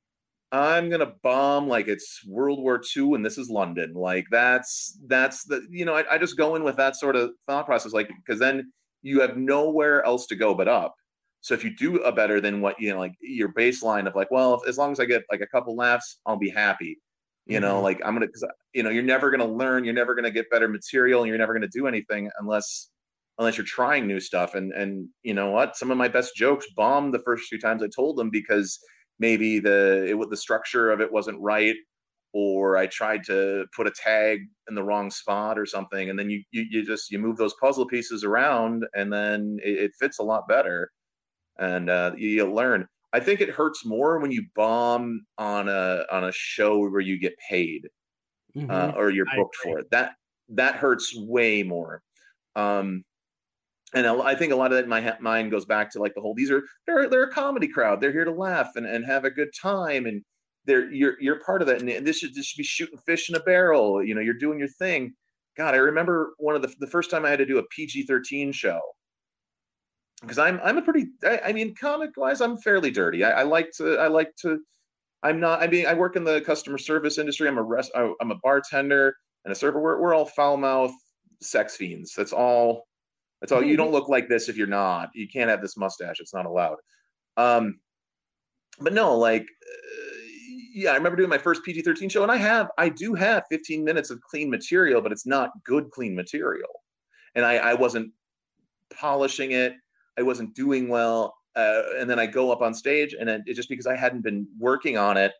I'm gonna bomb like it's World War Two and this is London. Like that's that's the you know I, I just go in with that sort of thought process, like because then you have nowhere else to go but up. So if you do a better than what you know, like your baseline of like, well, if, as long as I get like a couple laughs, I'll be happy. You know, Mhm. like I'm gonna, cause, you know, you're never gonna learn, you're never gonna get better material, and you're never gonna do anything unless unless you're trying new stuff. And and you know what? Some of my best jokes bombed the first few times I told them because maybe the it, the structure of it wasn't right, or I tried to put a tag in the wrong spot or something, and then you you, you just you move those puzzle pieces around, and then it, it fits a lot better, and uh, you, you learn. I think it hurts more when you bomb on a on a show where you get paid Mhm. uh, or you're I booked agree. for it. That that hurts way more. Um, and a- I think a lot of that in my ha- mind goes back to like the whole these are they're they're a comedy crowd. They're here to laugh and, and have a good time, and they're you're you're part of that. And this should this should be shooting fish in a barrel. You know, you're doing your thing. God, I remember one of the the first time I had to do a P G thirteen show because I'm I'm a pretty I, I mean comic wise I'm fairly dirty. I, I like to I like to I'm not I mean I work in the customer service industry. I'm a rest I, I'm a bartender and a server. We're we're all foul mouth sex fiends. That's all. That's all. You don't look like this if you're not. You can't have this mustache. It's not allowed. Um, but no, like, uh, yeah, I remember doing my first P G thirteen show, and I have, I do have fifteen minutes of clean material, but it's not good clean material, and I, I wasn't polishing it. I wasn't doing well, uh, and then I go up on stage, and it, it just because I hadn't been working on it,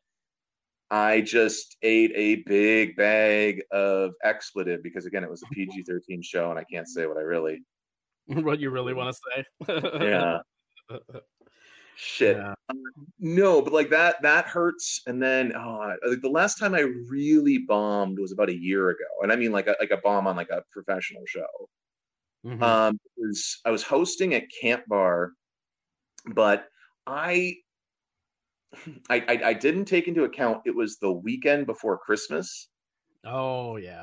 I just ate a big bag of expletive because again, it was a P G thirteen show, and I can't say what I really. What you really want to say? Yeah. Shit. Yeah. Um, no, but like that that hurts. And then oh, like the last time I really bombed was about a year ago, and I mean like a, like a bomb on like a professional show. Mhm. Um, it was I was hosting at Camp Bar, but I, I I I didn't take into account it was the weekend before Christmas, Oh yeah.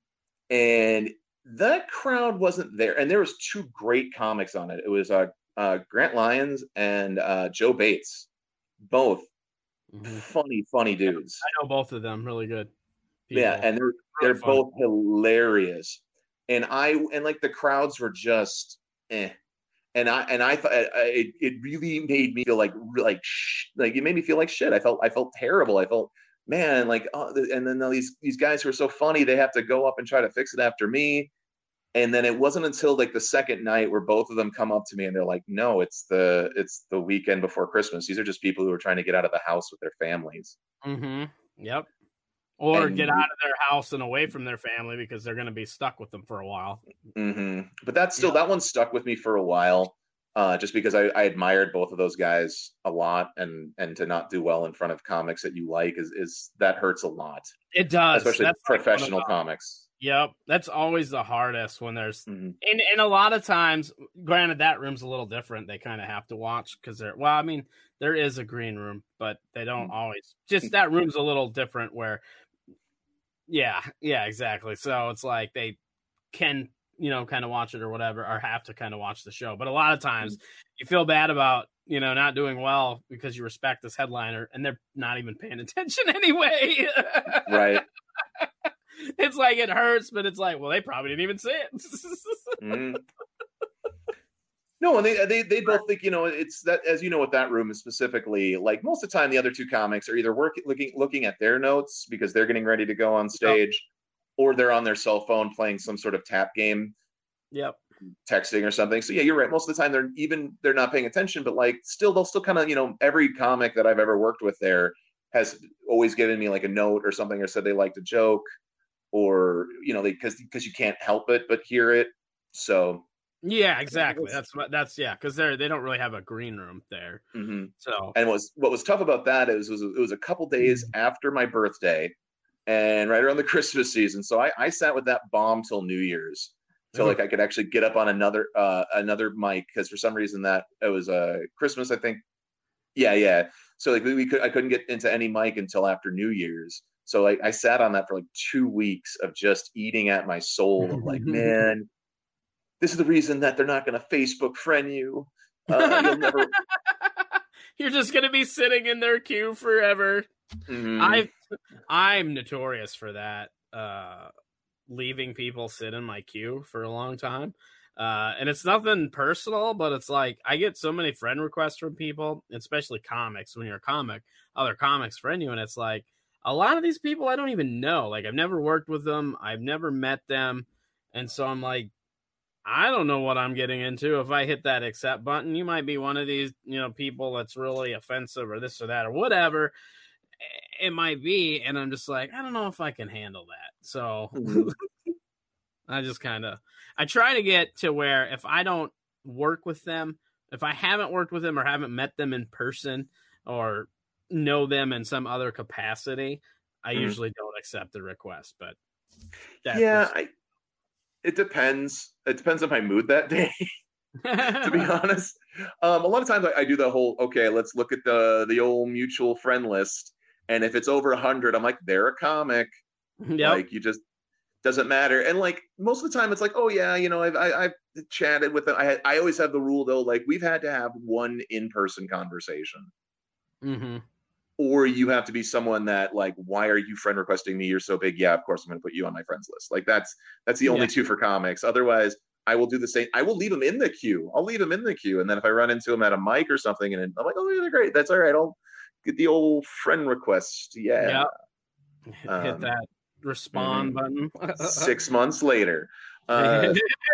and that crowd wasn't there. And there was two great comics on it. It was uh, uh Grant Lyons and uh, Joe Bates, both Mhm. funny, funny dudes. I know both of them really good. People. Yeah, and they're they're Really funny. both hilarious. And I and like the crowds were just eh. And I and I thought it, it really made me feel like like sh- like it made me feel like shit. I felt I felt terrible. I felt man like oh, and then these these guys who are so funny, they have to go up and try to fix it after me. And then it wasn't until like the second night where both of them come up to me and they're like, no, it's the it's the weekend before Christmas. These are just people who are trying to get out of the house with their families. Mm-hmm. Yep. Or And- get out of their house and away from their family because they're going to be stuck with them for a while. Mm-hmm. But that's still Yeah. that one stuck with me for a while, uh, just because I, I admired both of those guys a lot, and and to not do well in front of comics that you like is is that hurts a lot, It does. especially That's like one of professional the- comics. Yep. That's always the hardest when there's Mhm. and and a lot of times, granted, that room's a little different. They kind of have to watch because they're well. I mean, there is a green room, but they don't Mhm. always. Just that room's a little different. Where, yeah, yeah, exactly. So it's like they can, you know, kind of watch it or whatever, or have to kind of watch the show. But a lot of times, you feel bad about you know not doing well because you respect this headliner, and they're not even paying attention anyway. Right. It's like it hurts, but it's like, well, they probably didn't even see it. Mhm. No, and they they they both think you know it's that as you know with that room specifically, like most of the time the other two comics are either working looking looking at their notes because they're getting ready to go on stage, or they're on their cell phone playing some sort of tap game, Yep. texting or something. So yeah, you're right. Most of the time they're even they're not paying attention, but like still they'll still kind of you know every comic that I've ever worked with there has always given me like a note or something or said they liked a joke, or you know they because because you can't help it but hear it. So. Yeah, exactly. That's what. That's yeah, because they're they don't really have a green room there. Mm-hmm. So And was what was tough about that is was it was a couple days after my birthday, and right around the Christmas season. So I, I sat with that bomb till New Year's, till like I could actually get up on another uh, another mic because for some reason that it was uh, Christmas I think. Yeah, yeah. So like we, we could I couldn't get into any mic until after New Year's. So like I sat on that for like two weeks of just eating at my soul of like man. This is the reason that they're not going to Facebook friend you. Uh, you'll never. you're just gonna be sitting in their queue forever. Mhm. I I'm notorious for that. Uh, leaving people sit in my queue for a long time. Uh, and it's nothing personal, but it's like I get so many friend requests from people, especially comics. When you're a comic, other comics friend you, and it's like a lot of these people I don't even know. Like I've never worked with them, I've never met them, and so I'm like, I don't know what I'm getting into. If I hit that accept button, you might be one of these, you know, people that's really offensive or this or that or whatever it might be, and I'm just like, I don't know if I can handle that. So Mhm. I just kind of I try to get to where if I don't work with them, if I haven't worked with them or haven't met them in person or know them in some other capacity, I Mhm. usually don't accept the request. But that's Yeah, just- I, it depends. It depends on my mood that day. To be honest, um, a lot of times I, I do the whole okay, let's look at the the old mutual friend list, and if it's over a hundred, I'm like, they're a comic. Yep. Like you just doesn't matter. And like most of the time, it's like, oh yeah, you know, I've I, I've chatted with them. I had, I always have the rule though, like we've had to have one in person conversation. Mm-hmm. Or you have to be someone that like, why are you friend requesting me? You're so big. Yeah, of course I'm going to put you on my friends list. Like that's that's the only Yeah. two for comics. Otherwise, I will do the same. I will leave them in the queue. I'll leave them in the queue, and then if I run into them at a mic or something, and I'm like, oh, yeah, they're great. That's all right. I'll get the old friend request. Yeah. Hit Um, that respond button. Six months later. Uh,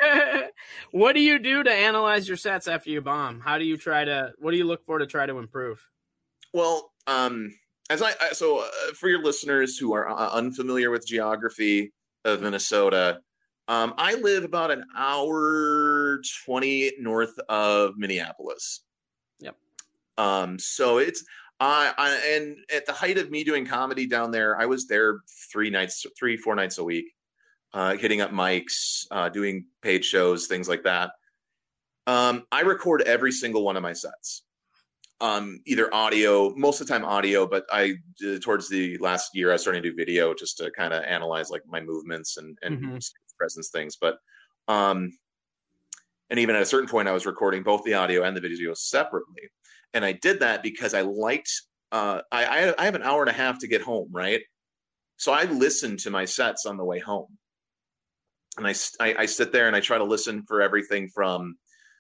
What do you do to analyze your sets after you bomb? How do you try to? What do you look for to try to improve? Well, um, as I, I so uh, for your listeners who are uh, unfamiliar with geography of Minnesota, um, I live about an hour twenty north of Minneapolis. Yep. Um, so it's I, I and at the height of me doing comedy down there, I was there three nights, three four nights a week, uh, hitting up mics, uh, doing paid shows, things like that. Um, I record every single one of my sets. Um, either audio, most of the time audio, but I uh, towards the last year I was starting to do video just to kind of analyze like my movements and and Mm-hmm. presence things. But um, and even at a certain point, I was recording both the audio and the video separately. And I did that because I liked. Uh, I I have an hour and a half to get home, right? So I listen to my sets on the way home, and I I, I sit there and I try to listen for everything from.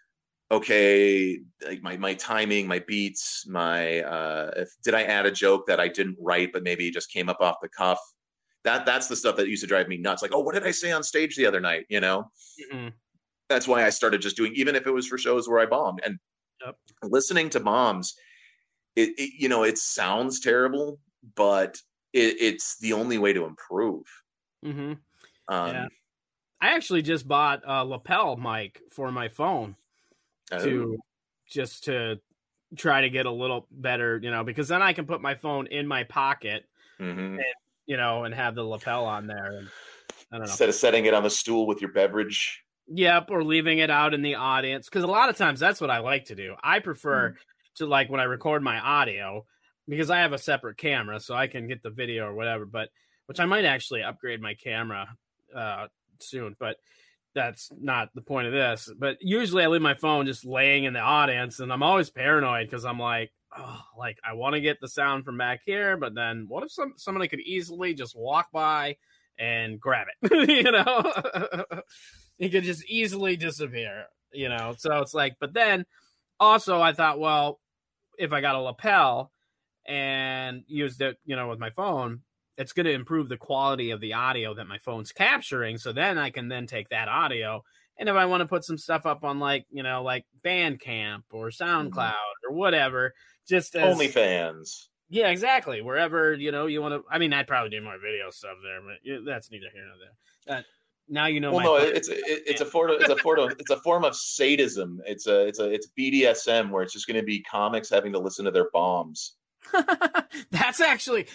Okay, like my my timing, my beats, my uh, if did I add a joke that I didn't write but maybe just came up off the cuff? That that's the stuff that used to drive me nuts. Like, oh, what did I say on stage the other night? You know, Mm-hmm. that's why I started just doing, even if it was for shows where I bombed. And Yep. listening to bombs, it, it you know it sounds terrible, but it, it's the only way to improve. Mm-hmm. Um, Yeah. I actually just bought a lapel mic for my phone. To just to try to get a little better, you know, because then I can put my phone in my pocket, mm-hmm. and, you know, and have the lapel on there. And I don't know. Instead of setting it on the stool with your beverage. Yep, or leaving it out in the audience. Because a lot of times that's what I like to do. I prefer mm. to, like, when I record my audio, because I have a separate camera, so I can get the video or whatever, but which I might actually upgrade my camera uh, soon. But that's not the point of this. But usually I leave my phone just laying in the audience, and I'm always paranoid because I'm like, oh, like I want to get the sound from back here, but then what if some somebody could easily just walk by and grab it? You know, it could just easily disappear. You know, so it's like, but then also I thought, well, if I got a lapel and used it, you know, with my phone, it's going to improve the quality of the audio that my phone's capturing. So then I can then take that audio. And if I want to put some stuff up on like, you know, like Bandcamp or SoundCloud mm-hmm. or whatever, just as OnlyFans. Yeah, exactly. Wherever, you know, you want to, I mean, I'd probably do more video stuff there, but that's neither here nor there. Uh, now, you know, well, my no, it's, it, it's a form of, it's a form of, it's a form of sadism. It's a, it's a, it's B D S M where it's just going to be comics having to listen to their bombs. That's actually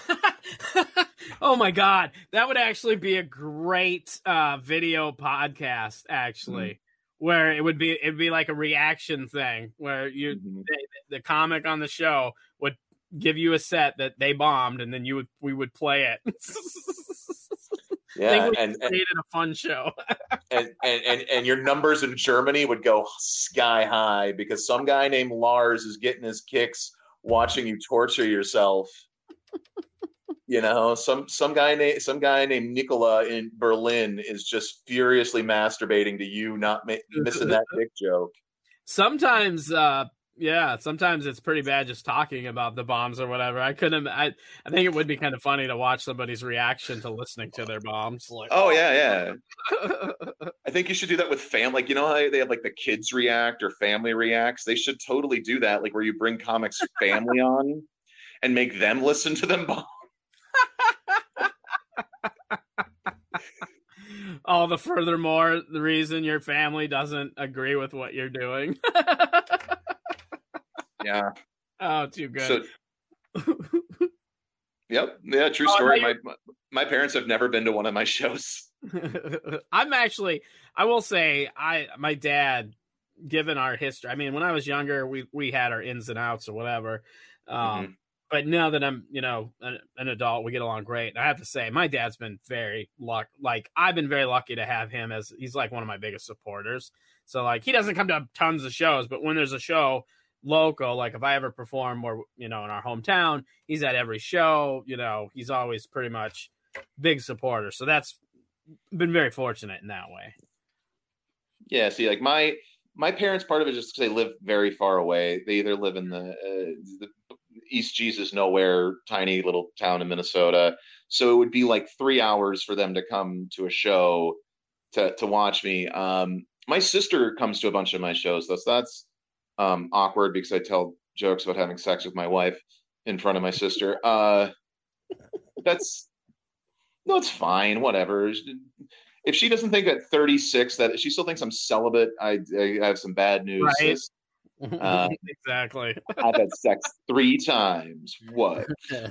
oh my god, that would actually be a great uh video podcast actually, mm-hmm. where it would be it'd be like a reaction thing where you mm-hmm. the, the comic on the show would give you a set that they bombed and then you would we would play it. Yeah, I think we and created a fun show. and, and and and your numbers in Germany would go sky high because some guy named Lars is getting his kicks watching you torture yourself. You know, some some guy named some guy named Nicola in Berlin is just furiously masturbating to you not ma- missing that dick joke. Sometimes, uh, yeah, sometimes it's pretty bad just talking about the bombs or whatever. I couldn't. I I think it would be kind of funny to watch somebody's reaction to listening to their bombs. Like, oh yeah, yeah. I think you should do that with fam. Like, you know how they have like the kids react or family reacts. They should totally do that. Like where you bring comics family on and make them listen to them bomb. Oh, the furthermore, the reason your family doesn't agree with what you're doing. Yeah. Oh, too good. So, yep. Yeah, true story. Oh, my my parents have never been to one of my shows. I'm actually, I will say, I my dad, given our history, I mean, when I was younger, we, we had our ins and outs or whatever. Um, mm-hmm. But now that I'm, you know, an, an adult, we get along great. And I have to say, my dad's been very luck. Like, I've been very lucky to have him as he's like one of my biggest supporters. So, like, he doesn't come to tons of shows, but when there's a show local, like if I ever perform or, you know, in our hometown, he's at every show. You know, he's always pretty much big supporter. So that's been very fortunate in that way. Yeah. See, like my my parents, part of it is just because they live very far away. They either live in the, uh, the East Jesus nowhere, tiny little town in Minnesota. So it would be like three hours for them to come to a show to to watch me. Um, my sister comes to a bunch of my shows, though, so that's um, awkward because I tell jokes about having sex with my wife in front of my sister. Uh, that's no, it's fine. Whatever. If she doesn't think at thirty-six that she still thinks I'm celibate, I, I have some bad news. Right. Uh, exactly. I've had sex three times. What?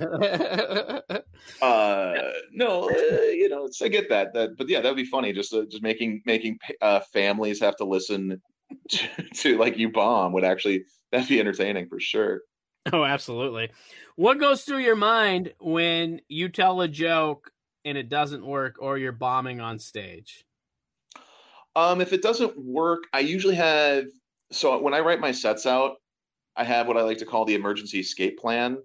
uh, no, uh, you know, it's, I get that. That, but yeah, that'd be funny. Just, uh, just making making uh, families have to listen to, to like you bomb would actually that'd be entertaining for sure. Oh, absolutely. What goes through your mind when you tell a joke and it doesn't work, or you're bombing on stage? Um, if it doesn't work, I usually have. So when I write my sets out, I have what I like to call the emergency escape plan.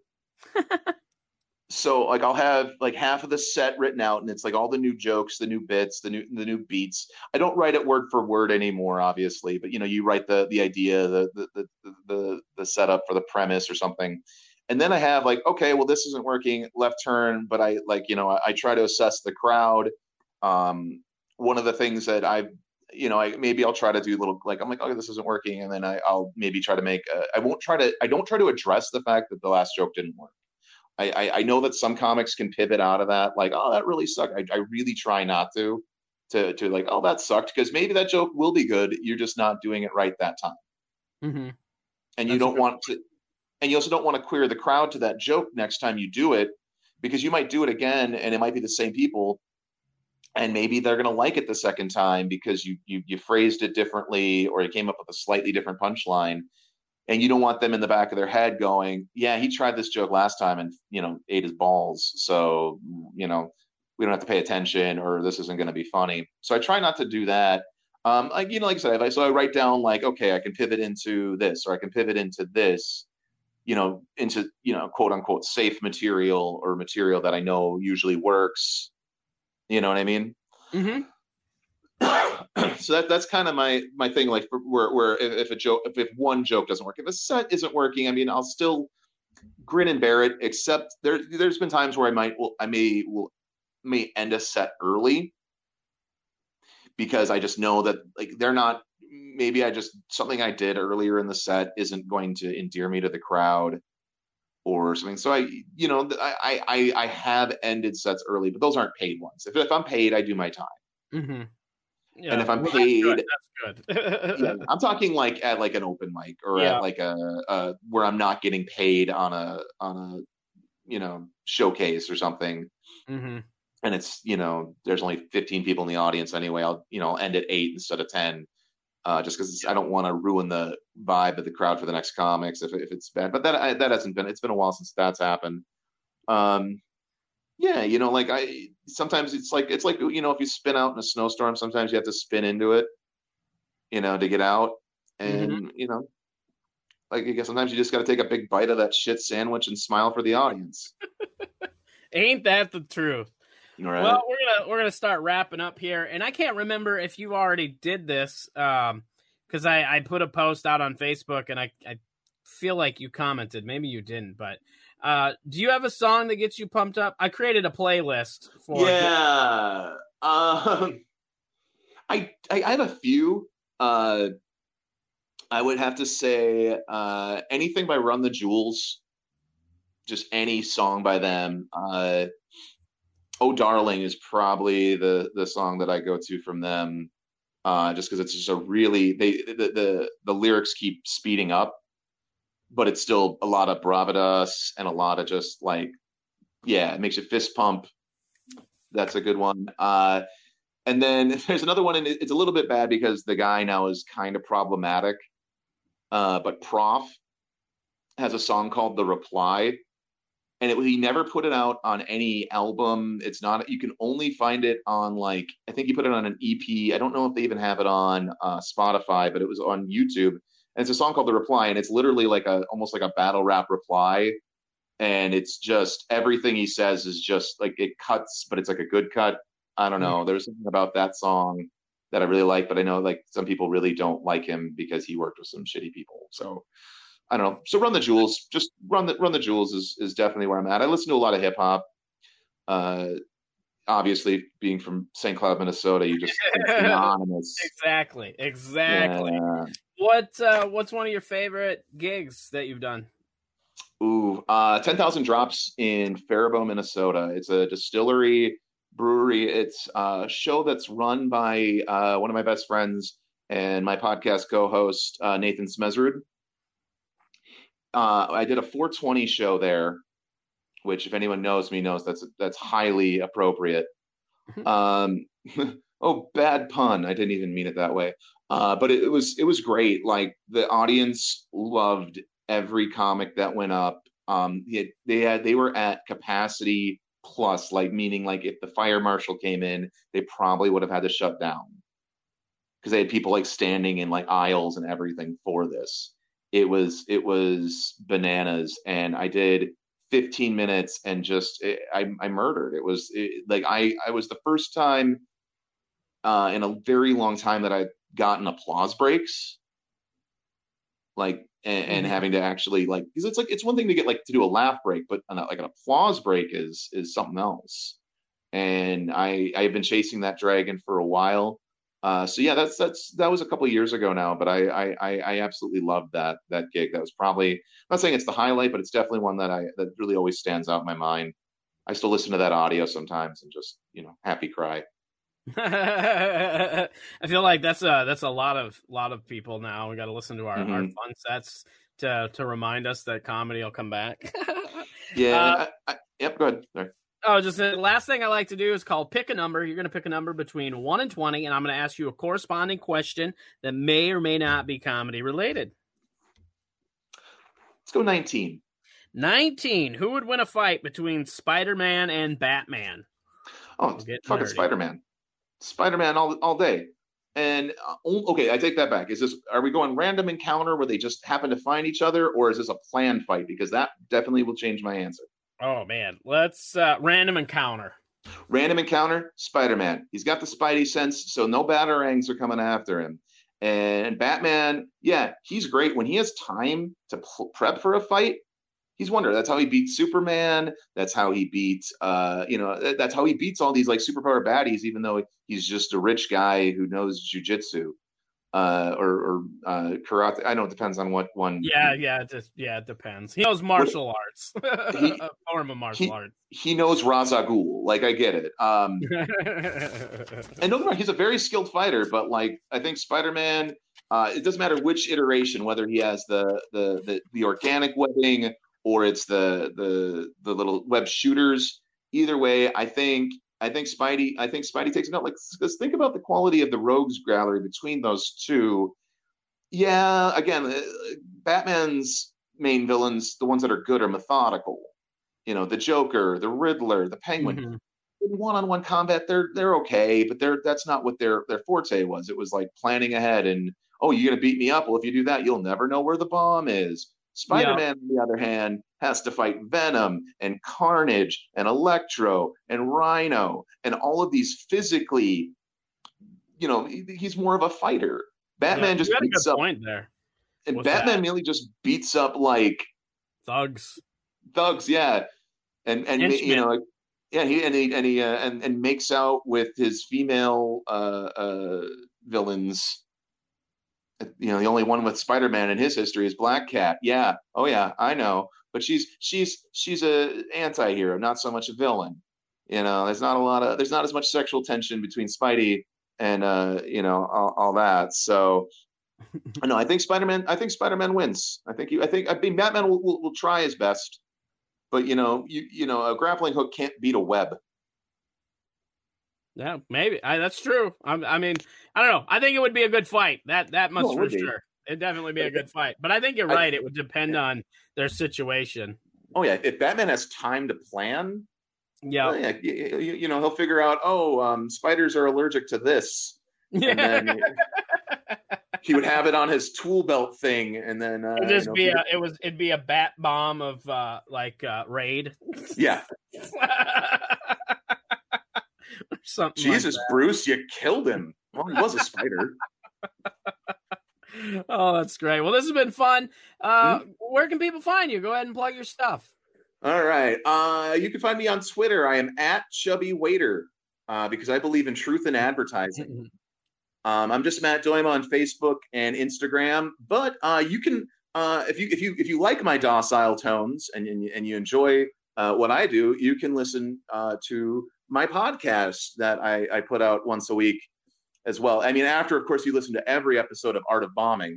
So like I'll have like half of the set written out, and it's like all the new jokes, the new bits, the new the new beats. I don't write it word for word anymore, obviously, but you know, you write the the idea, the the the the, the setup for the premise or something. And then I have like, okay, well, this isn't working, left turn, but I like, you know, I, I try to assess the crowd. Um, one of the things that I've you know, I maybe I'll try to do a little like I'm like, okay, this isn't working, and then I, I'll maybe try to make. A, I won't try to. I don't try to address the fact that the last joke didn't work. I, I, I know that some comics can pivot out of that, like, oh, that really sucked. I, I really try not to, to to like, oh, that sucked, because maybe that joke will be good. You're just not doing it right that time, mm-hmm. and you That's don't want to, and you also don't want to queer the crowd to that joke next time you do it, because you might do it again, and it might be the same people. And maybe they're going to like it the second time because you, you you phrased it differently, or you came up with a slightly different punchline, and you don't want them in the back of their head going, yeah, he tried this joke last time and, you know, ate his balls. So, you know, we don't have to pay attention, or this isn't going to be funny. So I try not to do that. Um, like, you know, like I said, I, so I write down like, okay, I can pivot into this, or I can pivot into this, you know, into, you know, quote unquote, safe material, or material that I know usually works. You know what I mean? Mm-hmm. So that that's kind of my my thing. Like, where where if a joke, if, if one joke doesn't work, if a set isn't working, I mean, I'll still grin and bear it. Except there there's been times where I might will I may will may end a set early because I just know that like they're not. Maybe I just something I did earlier in the set isn't going to endear me to the crowd, or something. So I, you know, I, I, I have ended sets early, but those aren't paid ones. If, if I'm paid, I do my time. Mm-hmm. Yeah. And if I'm well, paid, that's good. That's good. yeah, I'm talking like at like an open mic, or yeah. at like a, a where I'm not getting paid on a on a you know showcase or something. Mm-hmm. And it's, you know, there's only fifteen people in the audience anyway. I'll you know end at eight instead of ten. Uh, just because I don't want to ruin the vibe of the crowd for the next comics if if it's bad. But that I, that hasn't been. It's been a while since that's happened. Um, yeah, you know, like I sometimes it's like it's like you know if you spin out in a snowstorm, sometimes you have to spin into it, you know, to get out. And mm-hmm. you know, like I guess sometimes you just got to take a big bite of that shit sandwich and smile for the audience. Ain't that the truth? Right. Well, we're gonna we're gonna start wrapping up here, and I can't remember if you already did this, um, because I, I put a post out on Facebook, and I, I feel like you commented. Maybe you didn't, but uh, do you have a song that gets you pumped up? I created a playlist for. Yeah, um, I, I I have a few. Uh, I would have to say uh, anything by Run the Jewels, just any song by them. Uh, Oh Darling is probably the the song that I go to from them, uh, just because it's just a really they the, the the lyrics keep speeding up, but it's still a lot of bravitas and a lot of just like, yeah, it makes you fist pump. That's a good one. Uh, and then there's another one, and it's a little bit bad because the guy now is kind of problematic. Uh, but Prof has a song called The Reply. And it, he never put it out on any album. It's not, you can only find it on like, I think he put it on an E P. I don't know if they even have it on uh, Spotify, but it was on YouTube. And it's a song called The Reply. And it's literally like a, almost like a battle rap reply. And it's just, everything he says is just like, it cuts, but it's like a good cut. I don't know. There's something about that song that I really like, but I know like some people really don't like him because he worked with some shitty people. So I don't know. So Run the Jewels, just run the Run the Jewels is is definitely where I'm at. I listen to a lot of hip hop. Uh, obviously, being from Saint Cloud, Minnesota, you just anonymous. Exactly, exactly. Yeah. What uh, what's one of your favorite gigs that you've done? Ooh, uh, ten thousand Drops in Faribault, Minnesota. It's a distillery brewery. It's a show that's run by uh, one of my best friends and my podcast co-host uh, Nathan Smezrud. uh, I did a four twenty show there, which if anyone knows me knows that's that's highly appropriate. Um, oh, bad pun. I didn't even mean it that way. Uh, but it, it was it was great. Like the audience loved every comic that went up. Um, they had, they had they were at capacity plus, like meaning like if the fire marshal came in, they probably would have had to shut down because they had people like standing in like aisles and everything for this. It was it was bananas, and I did fifteen minutes and just it, I, I murdered. It was it, like I I was the first time uh, in a very long time that I'd gotten applause breaks, like and, and mm-hmm. having to actually like because it's like it's one thing to get like to do a laugh break, but an, like an applause break is is something else. And I I've been chasing that dragon for a while. Uh, so yeah, that's that's that was a couple of years ago now, but I I I absolutely loved that that gig. That was probably I'm not saying it's the highlight, but it's definitely one that I that really always stands out in my mind. I still listen to that audio sometimes and just you know happy cry. I feel like that's a that's a lot of lot of people now. We got to listen to our, mm-hmm. our fun sets to to remind us that comedy will come back. yeah. Uh, I, I, yep. Go ahead. Sorry. Oh, just the last thing I like to do is called pick a number. You're going to pick a number between one and twenty, and I'm going to ask you a corresponding question that may or may not be comedy related. Let's go nineteen. nineteen. Who would win a fight between Spider-Man and Batman? Oh, fucking Spider-Man. Spider-Man all all day. And uh, okay, I take that back. Is this are we going random encounter where they just happen to find each other, or is this a planned fight? Because that definitely will change my answer. Oh, man. Let's uh, random encounter. Random encounter, Spider-Man. He's got the Spidey sense, so no batarangs are coming after him. And Batman, yeah, he's great. When he has time to pl- prep for a fight, he's wonder. That's how he beats Superman. That's how he beats, uh, you know, that's how he beats all these like superpower baddies, even though he's just a rich guy who knows jujitsu. Uh, or, or uh, karate. I know it depends on what one. Yeah, yeah, it just yeah, it depends. He knows martial what, arts, he, a form of martial he, arts. He knows Ra's al Ghul. Like I get it. Um, and don't get me wrong, he's a very skilled fighter. But like I think Spider-Man, uh, it doesn't matter which iteration, whether he has the the the, the organic webbing or it's the the the little web shooters. Either way, I think. I think Spidey. I think Spidey takes a note. Like, let's think about the quality of the rogues gallery between those two. Yeah, again, uh, Batman's main villains, the ones that are good, are methodical. You know, the Joker, the Riddler, the Penguin. Mm-hmm. In one-on-one combat, they're they're okay, but they're that's not what their their forte was. It was like planning ahead and oh, you're gonna beat me up. Well, if you do that, you'll never know where the bomb is. Spider-Man, yeah. on the other hand, has to fight Venom and Carnage and Electro and Rhino and all of these physically, you know, he's more of a fighter. Batman yeah, just beats up. Point there. And What's Batman that? merely just beats up like thugs. Thugs, yeah. And and Henchman. you know, like, yeah, he and he and he uh, and and makes out with his female uh, uh, villains. You know, the only one with Spider-Man in his history is Black Cat. Yeah. Oh yeah, I know. But she's she's she's a anti-hero, not so much a villain. You know, there's not a lot of there's not as much sexual tension between Spidey and uh, you know, all, all that. So no, I think Spider-Man I think Spider-Man wins. I think you I think I mean Batman will, will will try his best. But you know, you you know, a grappling hook can't beat a web. Yeah, maybe. I, that's true. I, I mean, I don't know. I think it would be a good fight. That that much no, for sure. It'd definitely be a good fight. But I think you're right. I, it would depend yeah. on their situation. Oh, yeah. If Batman has time to plan, yeah, well, yeah you, you know, he'll figure out, oh, um, spiders are allergic to this. And then he would have it on his tool belt thing. And then uh, it'd just you know, be a, it was it'd be a bat bomb of uh, like uh, Raid. Yeah. Something Jesus, like Bruce, you killed him. Well, he was a spider. Oh, that's great. Well, this has been fun. Uh, mm-hmm. Where can people find you? Go ahead and plug your stuff. All right. Uh, you can find me on Twitter. I am at Chubby Waiter uh, because I believe in truth in advertising. um, I'm just Matt Doima on Facebook and Instagram. But uh, you can, uh, if you if you if you like my docile tones and and, and you enjoy uh, what I do, you can listen uh, to my podcast that I, I put out once a week as well. I mean, after, of course, you listen to every episode of Art of Bombing.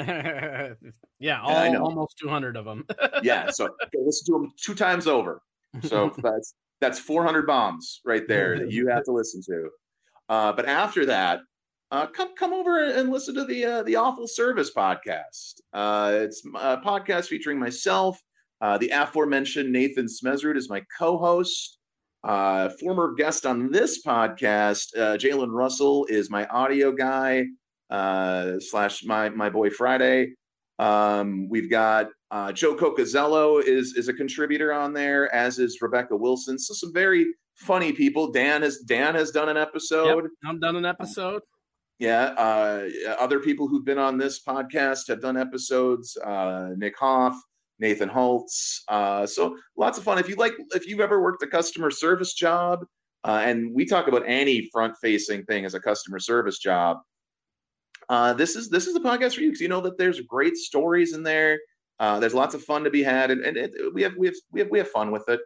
Yeah, all, almost two hundred of them. Yeah, so okay, listen to them two times over. So that's that's four hundred bombs right there that you have to listen to. Uh, but after that, uh, come come over and listen to the uh, the Awful Service podcast. Uh, it's a podcast featuring myself. Uh, the aforementioned Nathan Smezrud is my co-host. Uh, former guest on this podcast, uh, Jalen Russell, is my audio guy uh, slash my my boy Friday. Um, we've got uh, Joe Cocazello is is a contributor on there, as is Rebecca Wilson. So some very funny people. Dan has Dan has done an episode. Yep, I've done an episode. Yeah. Uh, other people who've been on this podcast have done episodes. Uh, Nick Hoff, Nathan Holtz. Uh, so lots of fun. If you like, if you've ever worked a customer service job, uh, and we talk about any front-facing thing as a customer service job, uh, this is this is the podcast for you, because you know that there's great stories in there. Uh, there's lots of fun to be had, and, and it, we have we have we have we have fun with it.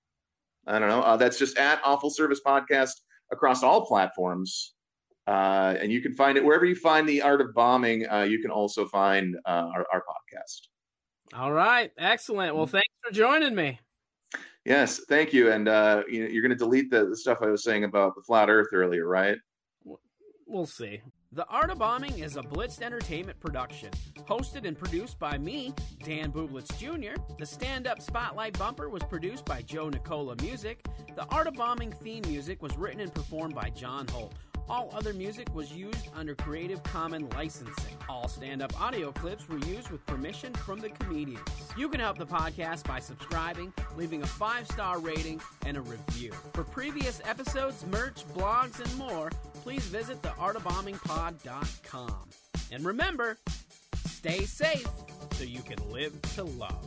I don't know. Uh, that's just at Awful Service Podcast across all platforms, uh, and you can find it wherever you find the Art of Bombing. Uh, you can also find uh, our, our podcast. All right, excellent. Well, thanks for joining me. Yes, thank you. And uh, you, you're going to delete the, the stuff I was saying about the flat Earth earlier, right? We'll see. The Art of Bombing is a Blitzed Entertainment production, hosted and produced by me, Dan Bublitz Junior The stand-up spotlight bumper was produced by Joe Nicola Music. The Art of Bombing theme music was written and performed by John Holt. All other music was used under Creative Commons licensing. All stand-up audio clips were used with permission from the comedians. You can help the podcast by subscribing, leaving a five-star rating, and a review. For previous episodes, merch, blogs, and more, please visit the art of bombing pod dot com. And remember, stay safe so you can live to love.